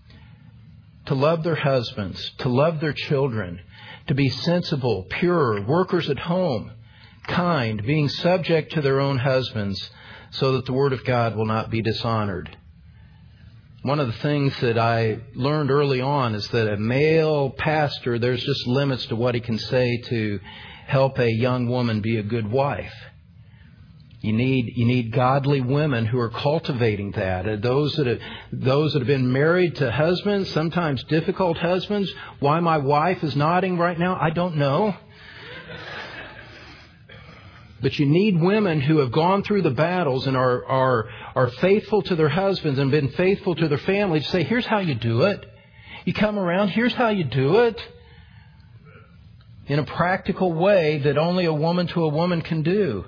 to love their husbands, to love their children, to be sensible, pure, workers at home, kind, being subject to their own husbands, so that the Word of God will not be dishonored. One of the things that I learned early on is that a male pastor, there's just limits to what he can say to help a young woman be a good wife. You need you need godly women who are cultivating that. Those that have, those that have been married to husbands, sometimes difficult husbands. Why my wife is nodding right now, I don't know. But you need women who have gone through the battles and are, are, are faithful to their husbands and been faithful to their families. Say, here's how you do it. You come around, here's how you do it. In a practical way that only a woman to a woman can do.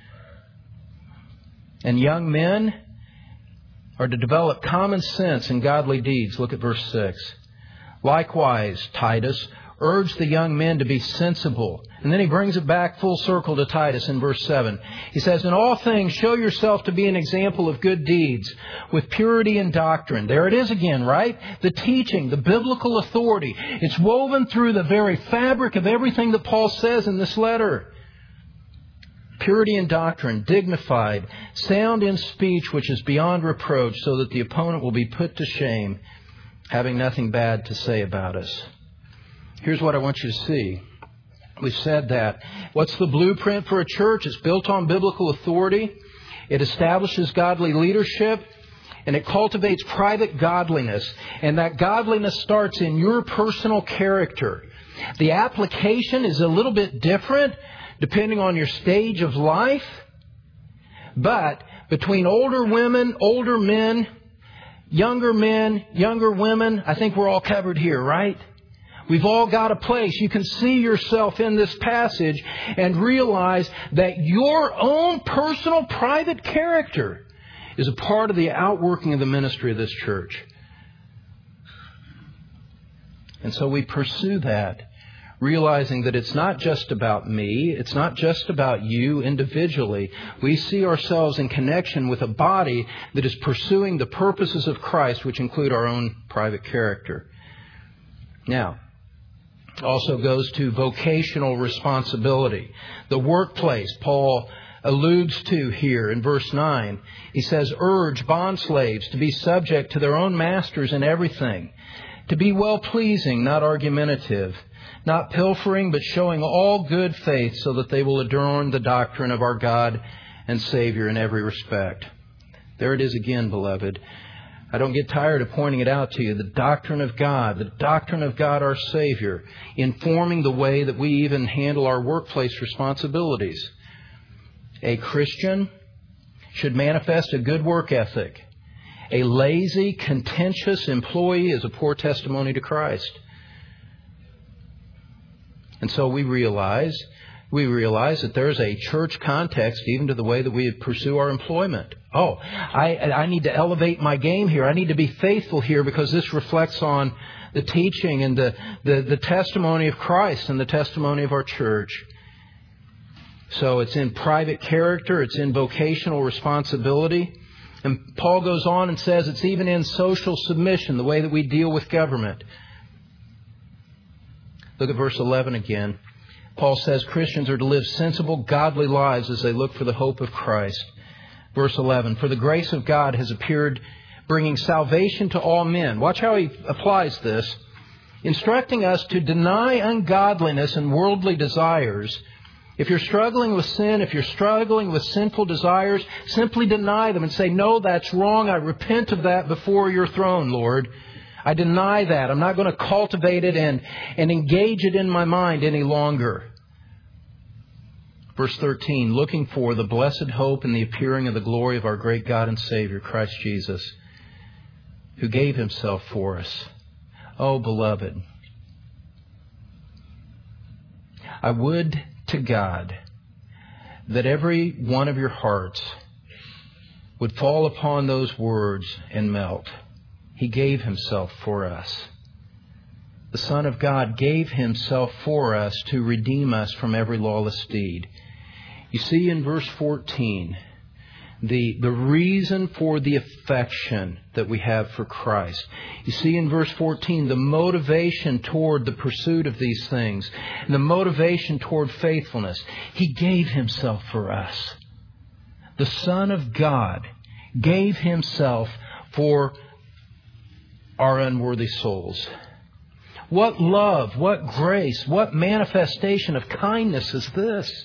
And young men are to develop common sense and godly deeds. Look at verse six. Likewise, Titus, urge the young men to be sensible. And then he brings it back full circle to Titus in verse seven. He says, in all things, show yourself to be an example of good deeds, with purity and doctrine. There it is again, right? The teaching, the biblical authority. It's woven through the very fabric of everything that Paul says in this letter. Purity and doctrine, dignified, sound in speech, which is beyond reproach, so that the opponent will be put to shame, having nothing bad to say about us. Here's what I want you to see. We've said that. What's the blueprint for a church? It's built on biblical authority. It establishes godly leadership. And it cultivates private godliness. And that godliness starts in your personal character. The application is a little bit different depending on your stage of life. But between older women, older men, younger men, younger women, I think we're all covered here, right? We've all got a place. You can see yourself in this passage and realize that your own personal private character is a part of the outworking of the ministry of this church. And so we pursue that, realizing that it's not just about me, it's not just about you individually. We see ourselves in connection with a body that is pursuing the purposes of Christ, which include our own private character. Now, also goes to vocational responsibility. The workplace, Paul alludes to here in verse nine. He says, urge bondslaves to be subject to their own masters in everything, to be well-pleasing, not argumentative, not pilfering, but showing all good faith, so that they will adorn the doctrine of our God and Savior in every respect. There it is again, beloved. I don't get tired of pointing it out to you. The doctrine of God, the doctrine of God our Savior, informing the way that we even handle our workplace responsibilities. A Christian should manifest a good work ethic. A lazy, contentious employee is a poor testimony to Christ. And so we realize, we realize that there's a church context even to the way that we pursue our employment. Oh, I, I need to elevate my game here. I need to be faithful here because this reflects on the teaching and the, the, the testimony of Christ and the testimony of our church. So it's in private character, it's in vocational responsibility. And Paul goes on and says it's even in social submission, the way that we deal with government. Look at verse eleven again. Paul says Christians are to live sensible, godly lives as they look for the hope of Christ. Verse eleven, for the grace of God has appeared, bringing salvation to all men. Watch how he applies this. Instructing us to deny ungodliness and worldly desires. If you're struggling with sin, if you're struggling with sinful desires, simply deny them and say, no, that's wrong. I repent of that before your throne, Lord. I deny that. I'm not going to cultivate it and, and engage it in my mind any longer. Verse thirteen, looking for the blessed hope and the appearing of the glory of our great God and Savior, Christ Jesus, who gave Himself for us. Oh, beloved, I would to God that every one of your hearts would fall upon those words and melt. He gave Himself for us. The Son of God gave Himself for us to redeem us from every lawless deed. You see in verse fourteen, the, the reason for the affection that we have for Christ. You see in verse fourteen, the motivation toward the pursuit of these things, and the motivation toward faithfulness. He gave Himself for us. The Son of God gave Himself for our unworthy souls. What love, what grace, what manifestation of kindness is this?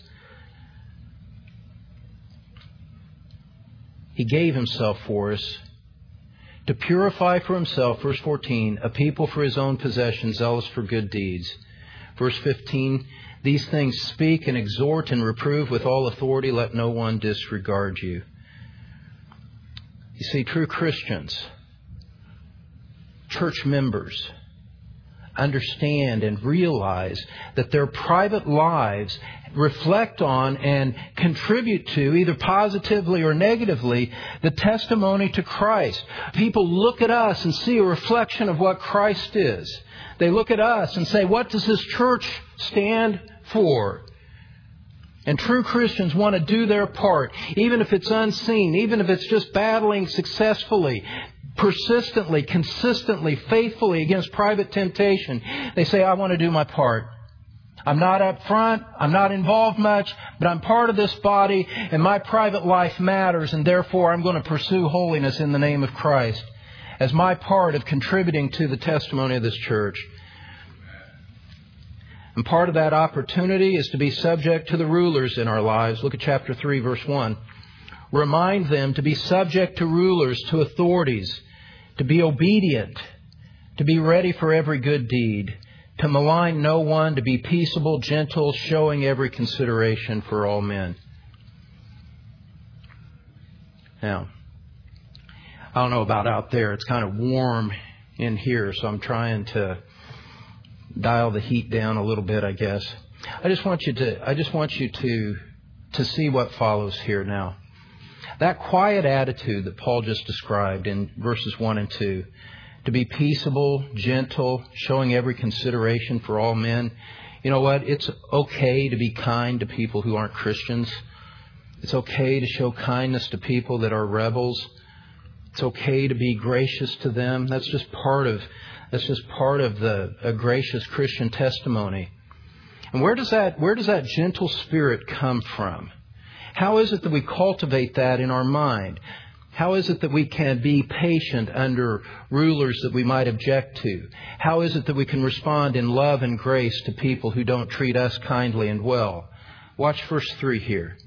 He gave Himself for us to purify for Himself, verse fourteen, a people for His own possession, zealous for good deeds. Verse fifteen, these things speak and exhort and reprove with all authority, let no one disregard you. You see, true Christians, church members, understand and realize that their private lives reflect on and contribute to, either positively or negatively, the testimony to Christ. People look at us and see a reflection of what Christ is. They look at us and say, what does this church stand for? And true Christians want to do their part, even if it's unseen, even if it's just battling successfully, persistently, consistently, faithfully against private temptation. They say, I want to do my part. I'm not up front. I'm not involved much, but I'm part of this body and my private life matters, and therefore I'm going to pursue holiness in the name of Christ as my part of contributing to the testimony of this church. And part of that opportunity is to be subject to the rulers in our lives. Look at chapter three, verse one. Remind them to be subject to rulers, to authorities, to be obedient, to be ready for every good deed, to malign no one, to be peaceable, gentle, showing every consideration for all men. Now, I don't know about out there. It's kind of warm in here, so I'm trying to dial the heat down a little bit, I guess. I just want you to I just want you to to see what follows here now. That quiet attitude that Paul just described in verses one and two, to be peaceable, gentle, showing every consideration for all men. You know what? It's okay to be kind to people who aren't Christians. It's okay to show kindness to people that are rebels. It's okay to be gracious to them. That's just part of that's just part of the a gracious Christian testimony. And where does that where does that gentle spirit come from? How is it that we cultivate that in our mind? How is it that we can be patient under rulers that we might object to? How is it that we can respond in love and grace to people who don't treat us kindly and well? Watch verse three here.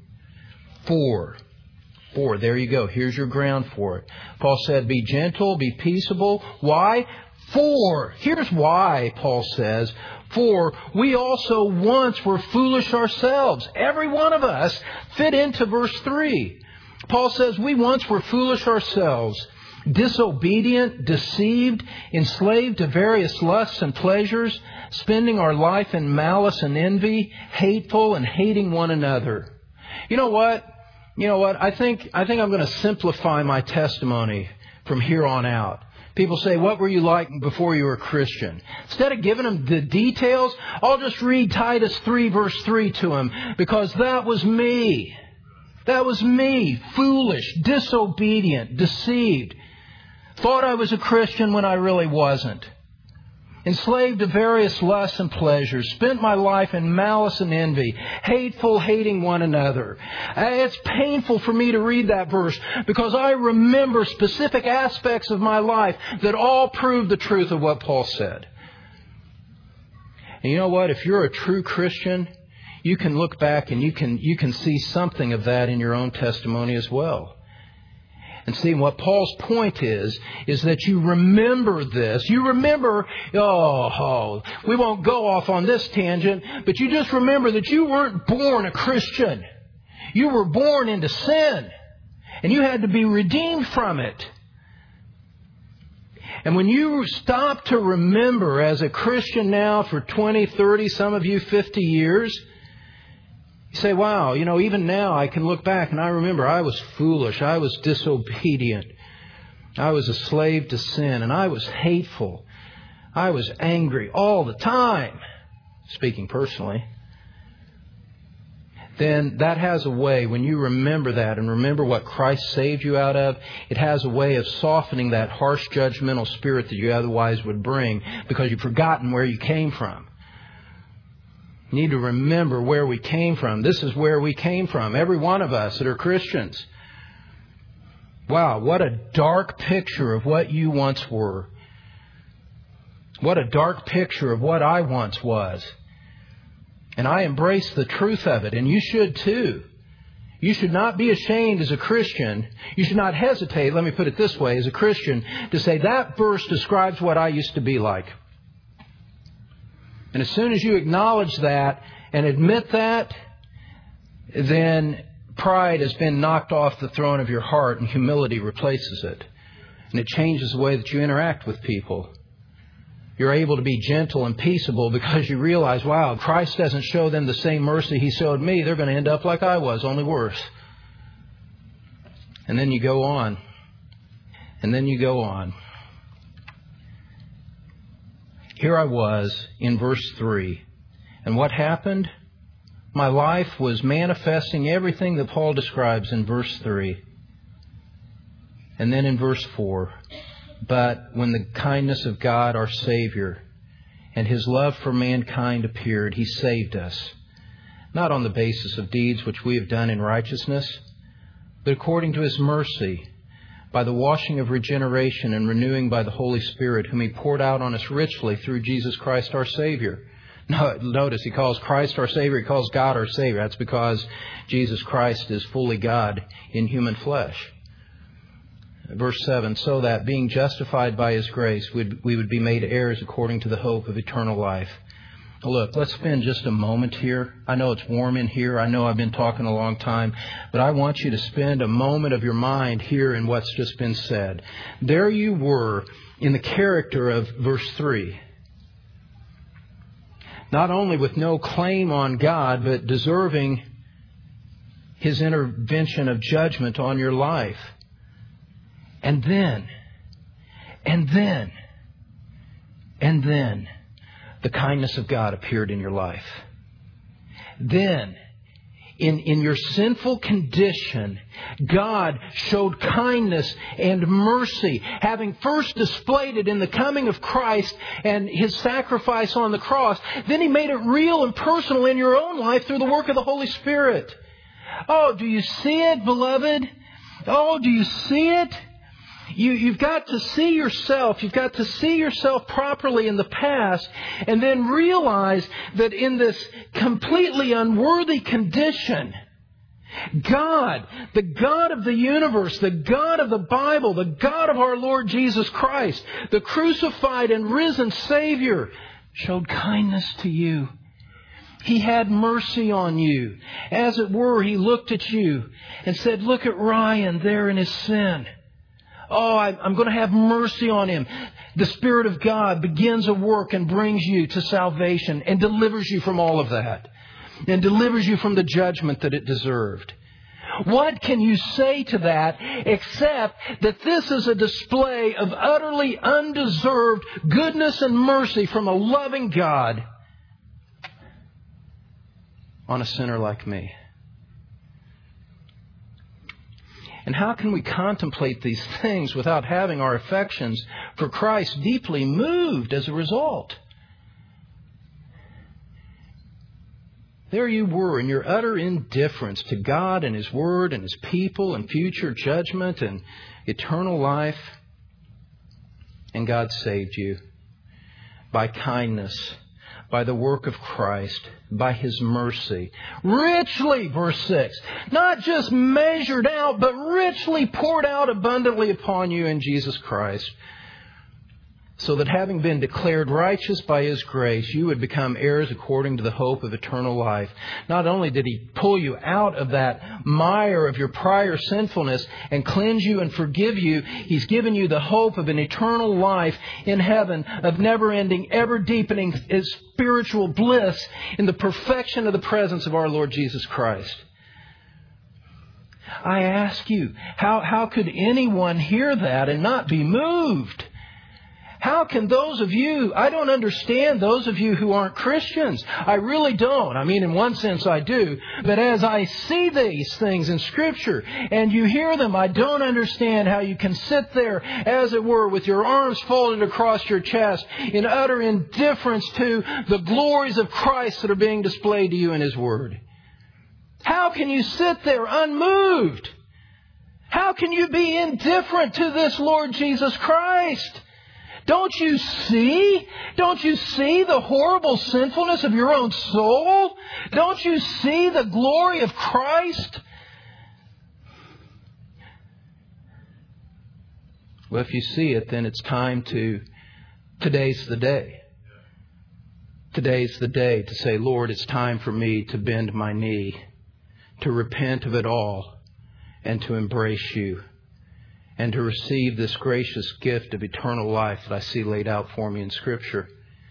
For. For. There you go. Here's your ground for it. Paul said, be gentle, be peaceable. Why? For. Here's why, Paul says. For we also once were foolish ourselves. Every one of us fit into verse three. Paul says we once were foolish ourselves, disobedient, deceived, enslaved to various lusts and pleasures, spending our life in malice and envy, hateful and hating one another. You know what? You know what? I think I think I'm going to simplify my testimony from here on out. People say, what were you like before you were a Christian? Instead of giving them the details, I'll just read Titus three, verse three to them, because that was me. That was me, foolish, disobedient, deceived. Thought I was a Christian when I really wasn't. Enslaved to various lusts and pleasures. Spent my life in malice and envy. Hateful, hating one another. It's painful for me to read that verse because I remember specific aspects of my life that all prove the truth of what Paul said. And you know what? If you're a true Christian, you can look back and you can you can see something of that in your own testimony as well. And see, what Paul's point is, is that you remember this. You remember, oh, oh, we won't go off on this tangent, but you just remember that you weren't born a Christian. You were born into sin, and you had to be redeemed from it. And when you stop to remember as a Christian now for twenty, thirty, some of you fifty years, you say, wow, you know, even now I can look back and I remember I was foolish. I was disobedient. I was a slave to sin and I was hateful. I was angry all the time, speaking personally. Then that has a way, when you remember that and remember what Christ saved you out of, it has a way of softening that harsh judgmental spirit that you otherwise would bring because you've forgotten where you came from. You need to remember where we came from. This is where we came from. Every one of us that are Christians. Wow, what a dark picture of what you once were. What a dark picture of what I once was. And I embrace the truth of it, and you should too. You should not be ashamed as a Christian. You should not hesitate, let me put it this way, as a Christian, to say that verse describes what I used to be like. And as soon as you acknowledge that and admit that, then pride has been knocked off the throne of your heart and humility replaces it. And it changes the way that you interact with people. You're able to be gentle and peaceable because you realize, wow, Christ doesn't show them the same mercy He showed me. They're going to end up like I was, only worse. And then you go on. And then you go on. Here I was in verse three. And what happened? My life was manifesting everything that Paul describes in verse three. And then in verse four. But when the kindness of God, our Savior, and His love for mankind appeared, He saved us. Not on the basis of deeds which we have done in righteousness, but according to His mercy, by the washing of regeneration and renewing by the Holy Spirit, whom He poured out on us richly through Jesus Christ our Savior. No, notice He calls Christ our Savior. He calls God our Savior. That's because Jesus Christ is fully God in human flesh. Verse seven, so that being justified by His grace, we would be made heirs according to the hope of eternal life. Look, let's spend just a moment here. I know it's warm in here. I know I've been talking a long time. But I want you to spend a moment of your mind here in what's just been said. There you were in the character of verse three. Not only with no claim on God, but deserving His intervention of judgment on your life. And then, and then, and then, the kindness of God appeared in your life. Then, in, in your sinful condition, God showed kindness and mercy, having first displayed it in the coming of Christ and His sacrifice on the cross. Then He made it real and personal in your own life through the work of the Holy Spirit. Oh, do you see it, beloved? Oh, do you see it? You, you've got to see yourself. You've got to see yourself properly in the past and then realize that in this completely unworthy condition, God, the God of the universe, the God of the Bible, the God of our Lord Jesus Christ, the crucified and risen Savior, showed kindness to you. He had mercy on you. As it were, He looked at you and said, look at Ryan there in his sin. Oh, I'm going to have mercy on him. The Spirit of God begins a work and brings you to salvation and delivers you from all of that. And delivers you from the judgment that it deserved. What can you say to that except that this is a display of utterly undeserved goodness and mercy from a loving God on a sinner like me? And how can we contemplate these things without having our affections for Christ deeply moved as a result? There you were in your utter indifference to God and His Word and His people and future judgment and eternal life. And God saved you by kindness, by the work of Christ, by His mercy. Richly, verse six. Not just measured out, but richly poured out abundantly upon you in Jesus Christ. So that having been declared righteous by His grace, you would become heirs according to the hope of eternal life. Not only did He pull you out of that mire of your prior sinfulness and cleanse you and forgive you, He's given you the hope of an eternal life in heaven, of never-ending, ever-deepening spiritual bliss in the perfection of the presence of our Lord Jesus Christ. I ask you, how, how could anyone hear that and not be moved? How can those of you, I don't understand those of you who aren't Christians. I really don't. I mean, in one sense I do. But as I see these things in Scripture and you hear them, I don't understand how you can sit there, as it were, with your arms folded across your chest in utter indifference to the glories of Christ that are being displayed to you in His Word. How can you sit there unmoved? How can you be indifferent to this Lord Jesus Christ? Don't you see? Don't you see the horrible sinfulness of your own soul? Don't you see the glory of Christ? Well, if you see it, then it's time to, today's the day. Today's the day to say, Lord, it's time for me to bend my knee, to repent of it all, and to embrace You, and to receive this gracious gift of eternal life that I see laid out for me in Scripture.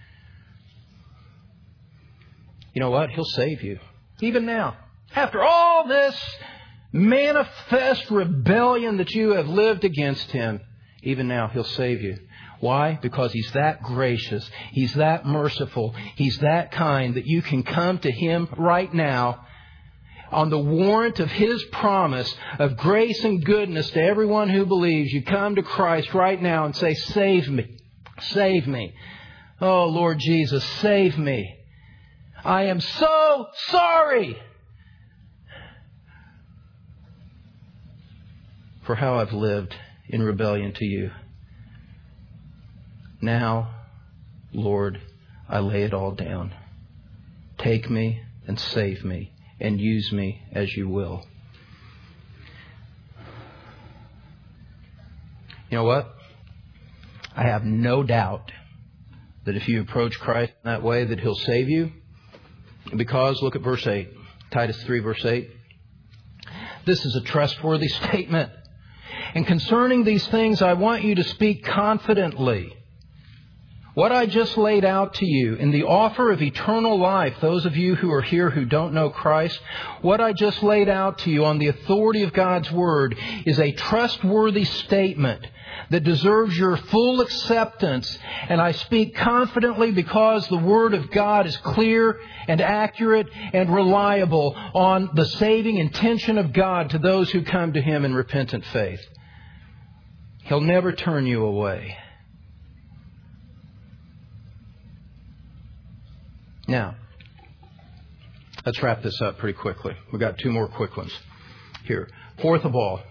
You know what? He'll save you. Even now. After all this manifest rebellion that you have lived against Him, even now He'll save you. Why? Because He's that gracious. He's that merciful. He's that kind that you can come to Him right now on the warrant of His promise of grace and goodness to everyone who believes. You come to Christ right now and say, save me. Save me. Oh, Lord Jesus, save me. I am so sorry for how I've lived in rebellion to You. Now, Lord, I lay it all down. Take me and save me and use me as you will. You know what? I have no doubt that if you approach Christ in that way, that He'll save you. Because, look at verse eight. Titus three, verse eight. This is a trustworthy statement. And concerning these things, I want you to speak confidently. What I just laid out to you in the offer of eternal life, those of you who are here who don't know Christ, what I just laid out to you on the authority of God's Word is a trustworthy statement that deserves your full acceptance. And I speak confidently because the Word of God is clear and accurate and reliable on the saving intention of God to those who come to Him in repentant faith. He'll never turn you away. Now, let's wrap this up pretty quickly. We've got two more quick ones here. Fourth of all,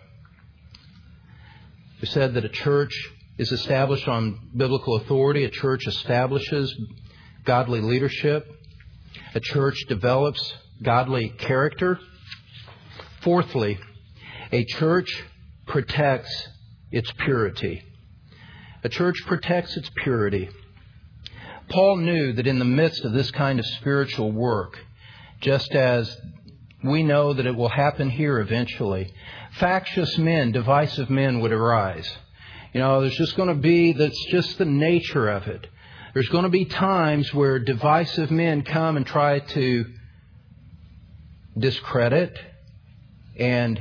we said that a church is established on biblical authority. A church establishes godly leadership. A church develops godly character. Fourthly, a church protects its purity. A church protects its purity. Paul knew that in the midst of this kind of spiritual work, just as we know that it will happen here eventually, factious men, divisive men would arise. You know, there's just going to be, that's just the nature of it. There's going to be times where divisive men come and try to discredit and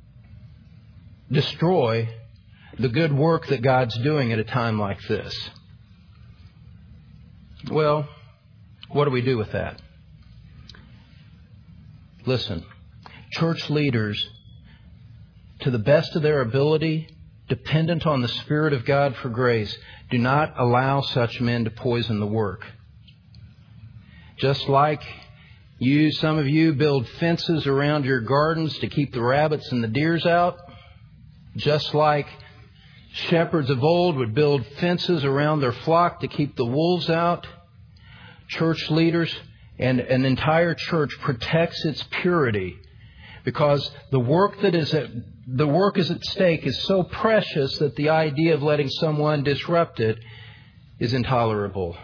destroy the good work that God's doing at a time like this. Well, what do we do with that? Listen, church leaders, to the best of their ability, dependent on the Spirit of God for grace, do not allow such men to poison the work. Just like you, some of you build fences around your gardens to keep the rabbits and the deers out, just like shepherds of old would build fences around their flock to keep the wolves out, church leaders and an entire church protects its purity because the work that is at, the work is at stake is so precious that the idea of letting someone disrupt it is intolerable.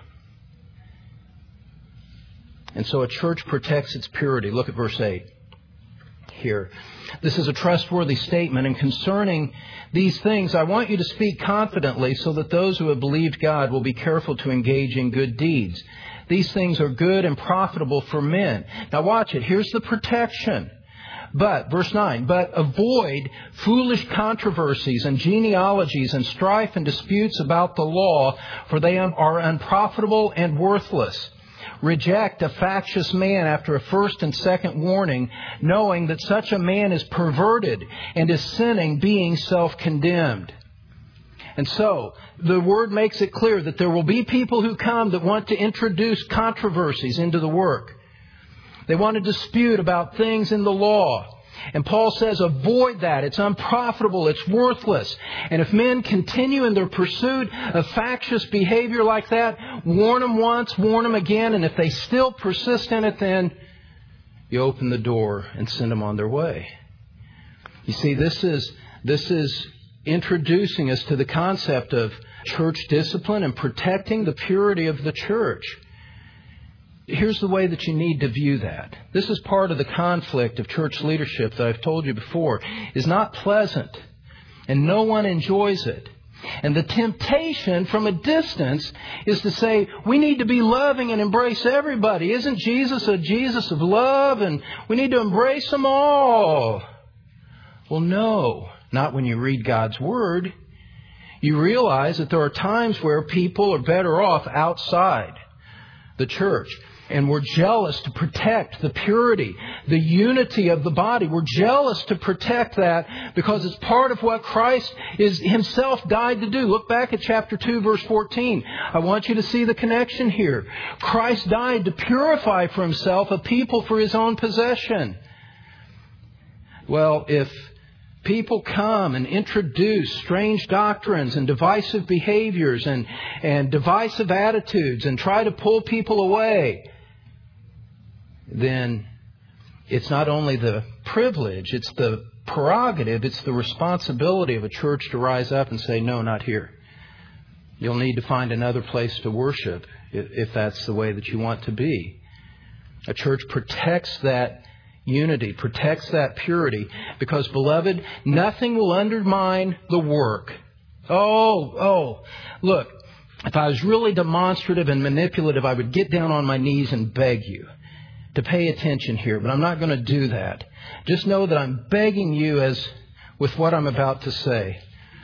And so a church protects its purity. Look at verse eight here. This is a trustworthy statement, and concerning these things, I want you to speak confidently so that those who have believed God will be careful to engage in good deeds. These things are good and profitable for men. Now watch it. Here's the protection. But, verse nine, but avoid foolish controversies and genealogies and strife and disputes about the law, for they are unprofitable and worthless. Reject a factious man after a first and second warning, knowing that such a man is perverted and is sinning, being self-condemned. And so, the Word makes it clear that there will be people who come that want to introduce controversies into the work. They want to dispute about things in the law. And Paul says, avoid that. It's unprofitable. It's worthless. And if men continue in their pursuit of factious behavior like that, warn them once, warn them again. And if they still persist in it, then you open the door and send them on their way. You see, this is, this is introducing us to the concept of church discipline and protecting the purity of the church. Here's the way that you need to view that. This is part of the conflict of church leadership that I've told you before. Is not pleasant, and no one enjoys it. And the temptation from a distance is to say, we need to be loving and embrace everybody. Isn't Jesus a Jesus of love? And we need to embrace them all. Well, no, not when you read God's Word. You realize that there are times where people are better off outside the church. And we're jealous to protect the purity, the unity of the body. We're jealous to protect that because it's part of what Christ is Himself died to do. Look back at chapter two, verse fourteen. I want you to see the connection here. Christ died to purify for Himself a people for His own possession. Well, if people come and introduce strange doctrines and divisive behaviors and, and divisive attitudes and try to pull people away, then it's not only the privilege, it's the prerogative, it's the responsibility of a church to rise up and say, no, not here. You'll need to find another place to worship if that's the way that you want to be. A church protects that unity, protects that purity, because, beloved, nothing will undermine the work. Oh, oh, look, if I was really demonstrative and manipulative, I would get down on my knees and beg you to pay attention here, but I'm not going to do that. Just know that I'm begging you as with what I'm about to say.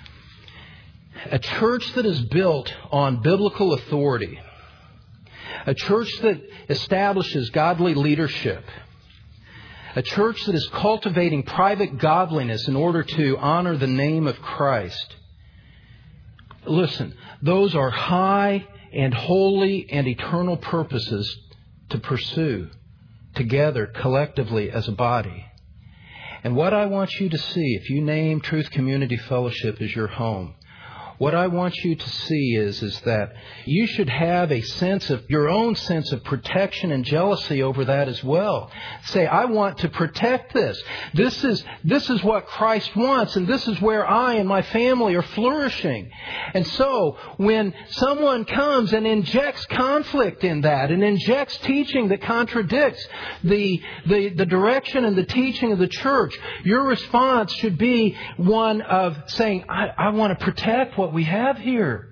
A church that is built on biblical authority, a church that establishes godly leadership, a church that is cultivating private godliness in order to honor the name of Christ. Listen, those are high and holy and eternal purposes to pursue together collectively as a body. And what I want you to see, if you name Truth Community Fellowship as your home, what I want you to see is, is that you should have a sense of, your own sense of protection and jealousy over that as well. Say, I want to protect this. This is, this is what Christ wants, and this is where I and my family are flourishing. And so, when someone comes and injects conflict in that, and injects teaching that contradicts the, the, the direction and the teaching of the church, your response should be one of saying, I, I want to protect what we have here.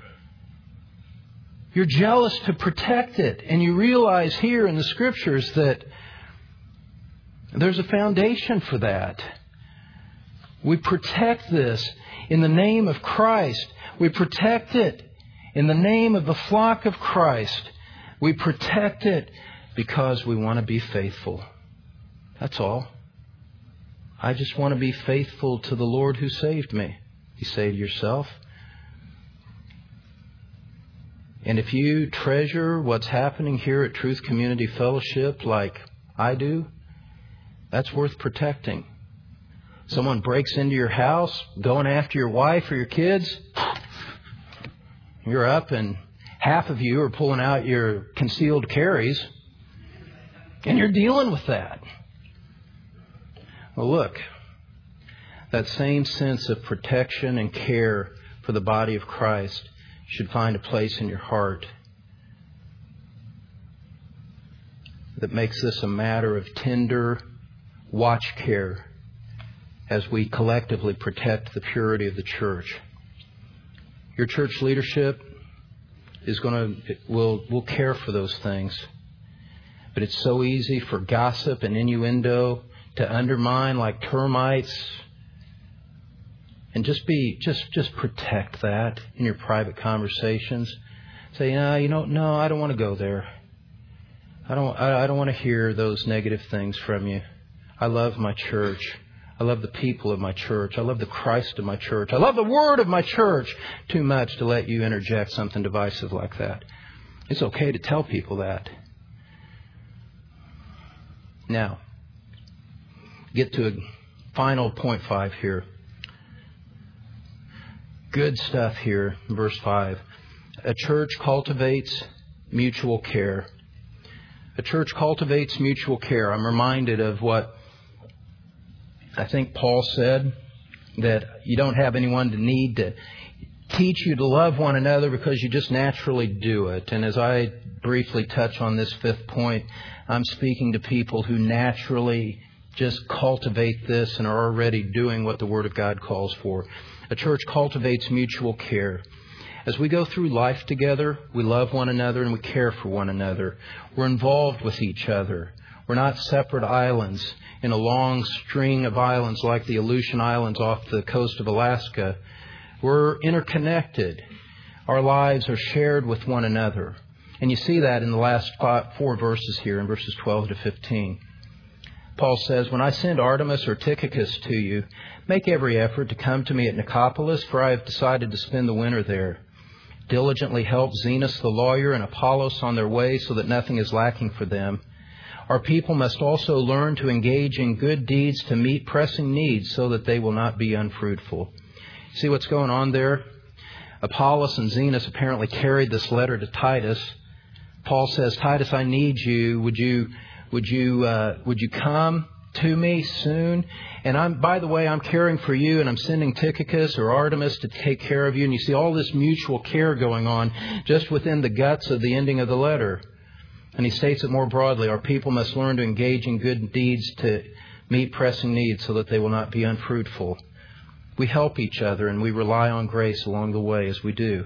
You're jealous to protect it. And you realize here in the Scriptures that there's a foundation for that. We protect this in the name of Christ. We protect it in the name of the flock of Christ. We protect it because we want to be faithful. That's all. I just want to be faithful to the Lord who saved me. You say to yourself. And if you treasure what's happening here at Truth Community Fellowship like I do, that's worth protecting. Someone breaks into your house, going after your wife or your kids, you're up and half of you are pulling out your concealed carries, and you're dealing with that. Well, look, that same sense of protection and care for the body of Christ should find a place in your heart that makes this a matter of tender watch care as we collectively protect the purity of the church. Your church leadership is going to will will care for those things, but it's so easy for gossip and innuendo to undermine like termites. And just be, just, just protect that in your private conversations. Say, no, you know, no, I don't want to go there. I don't, I, I don't want to hear those negative things from you. I love my church. I love the people of my church. I love the Christ of my church. I love the Word of my church too much to let you interject something divisive like that. It's okay to tell people that. Now, get to a final point five here. Good stuff here, verse five. A church cultivates mutual care. A church cultivates mutual care. I'm reminded of what I think Paul said, that you don't have anyone to need to teach you to love one another because you just naturally do it. And as I briefly touch on this fifth point, I'm speaking to people who naturally just cultivate this and are already doing what the Word of God calls for. A church cultivates mutual care. As we go through life together, we love one another and we care for one another. We're involved with each other. We're not separate islands in a long string of islands like the Aleutian Islands off the coast of Alaska. We're interconnected. Our lives are shared with one another. And you see that in the last five, four verses here, in verses twelve to fifteen. Paul says, when I send Artemas or Tychicus to you, make every effort to come to me at Nicopolis, for I have decided to spend the winter there. Diligently help Zenas the lawyer and Apollos on their way so that nothing is lacking for them. Our people must also learn to engage in good deeds to meet pressing needs so that they will not be unfruitful. See what's going on there? Apollos and Zenas apparently carried this letter to Titus. Paul says, Titus, I need you. Would you would you uh, would you come to me soon? And I'm, by the way, I'm caring for you, and I'm sending Tychicus or Artemis to take care of you. And you see all this mutual care going on just within the guts of the ending of the letter. And he states it more broadly. Our people must learn to engage in good deeds to meet pressing needs so that they will not be unfruitful. We help each other, and we rely on grace along the way as we do.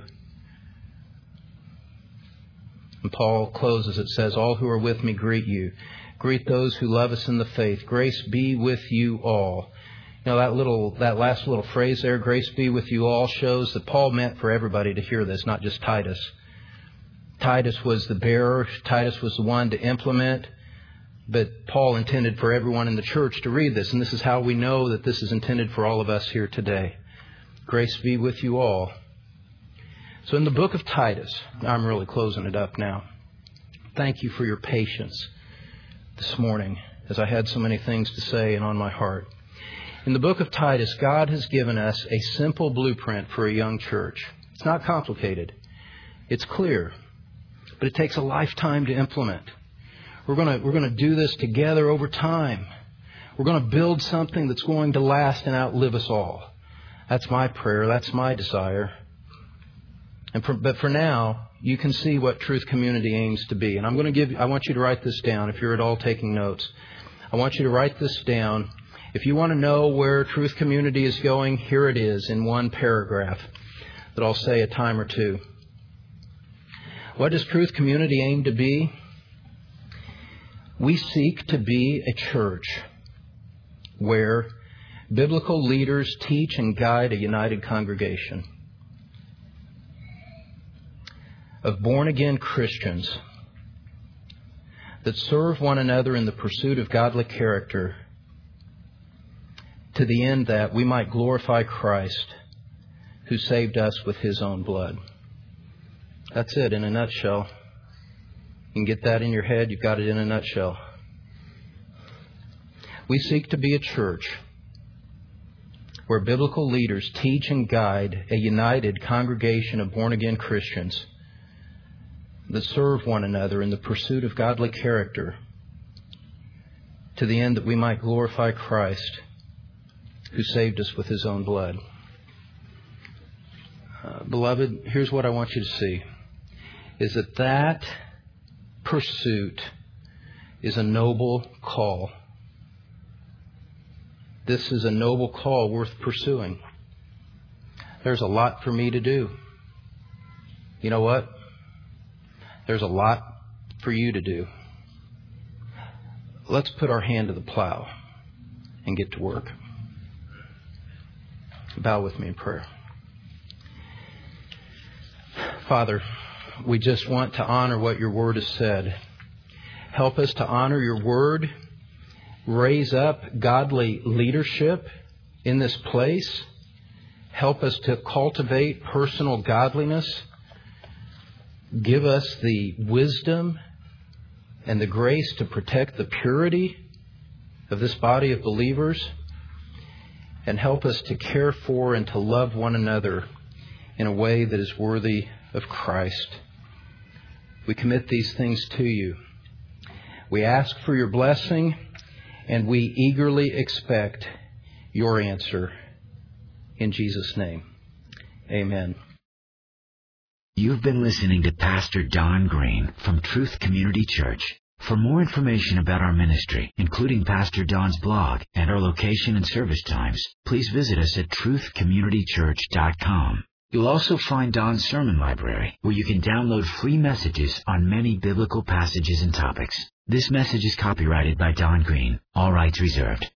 And Paul closes, it says, all who are with me greet you. Greet those who love us in the faith. Grace be with you all. You know, that little, that last little phrase there, grace be with you all, shows that Paul meant for everybody to hear this, not just Titus. Titus was the bearer. Titus was the one to implement. But Paul intended for everyone in the church to read this. And this is how we know that this is intended for all of us here today. Grace be with you all. So in the book of Titus, I'm really closing it up now. Thank you for your patience this morning, as I had so many things to say and on my heart. In the book of Titus, God has given us a simple blueprint for a young church. It's not complicated. It's clear. But it takes a lifetime to implement. We're going to, we're going to do this together over time. We're going to build something that's going to last and outlive us all. That's my prayer. That's my desire. And for, but for now, you can see what Truth Community aims to be. And I'm going to give, I want you to write this down if you're at all taking notes. I want you to write this down. If you want to know where Truth Community is going, here it is in one paragraph that I'll say a time or two. What does Truth Community aim to be? We seek to be a church where biblical leaders teach and guide a united congregation of born-again Christians that serve one another in the pursuit of godly character to the end that we might glorify Christ who saved us with His own blood. That's it in a nutshell. You can get that in your head. You've got it in a nutshell. We seek to be a church where biblical leaders teach and guide a united congregation of born-again Christians that serve one another in the pursuit of godly character to the end that we might glorify Christ who saved us with His own blood. Uh, beloved, here's what I want you to see, is that that pursuit is a noble call. This is a noble call worth pursuing. There's a lot for me to do. You know what? There's a lot for you to do. Let's put our hand to the plow and get to work. Bow with me in prayer. Father, we just want to honor what your word has said. Help us to honor your word. Raise up godly leadership in this place. Help us to cultivate personal godliness. Give us the wisdom and the grace to protect the purity of this body of believers. And help us to care for and to love one another in a way that is worthy of Christ. We commit these things to you. We ask for your blessing, and we eagerly expect your answer. In Jesus' name, amen. You've been listening to Pastor Don Green from Truth Community Church. For more information about our ministry, including Pastor Don's blog and our location and service times, please visit us at truth community church dot com. You'll also find Don's sermon library, where you can download free messages on many biblical passages and topics. This message is copyrighted by Don Green. All rights reserved.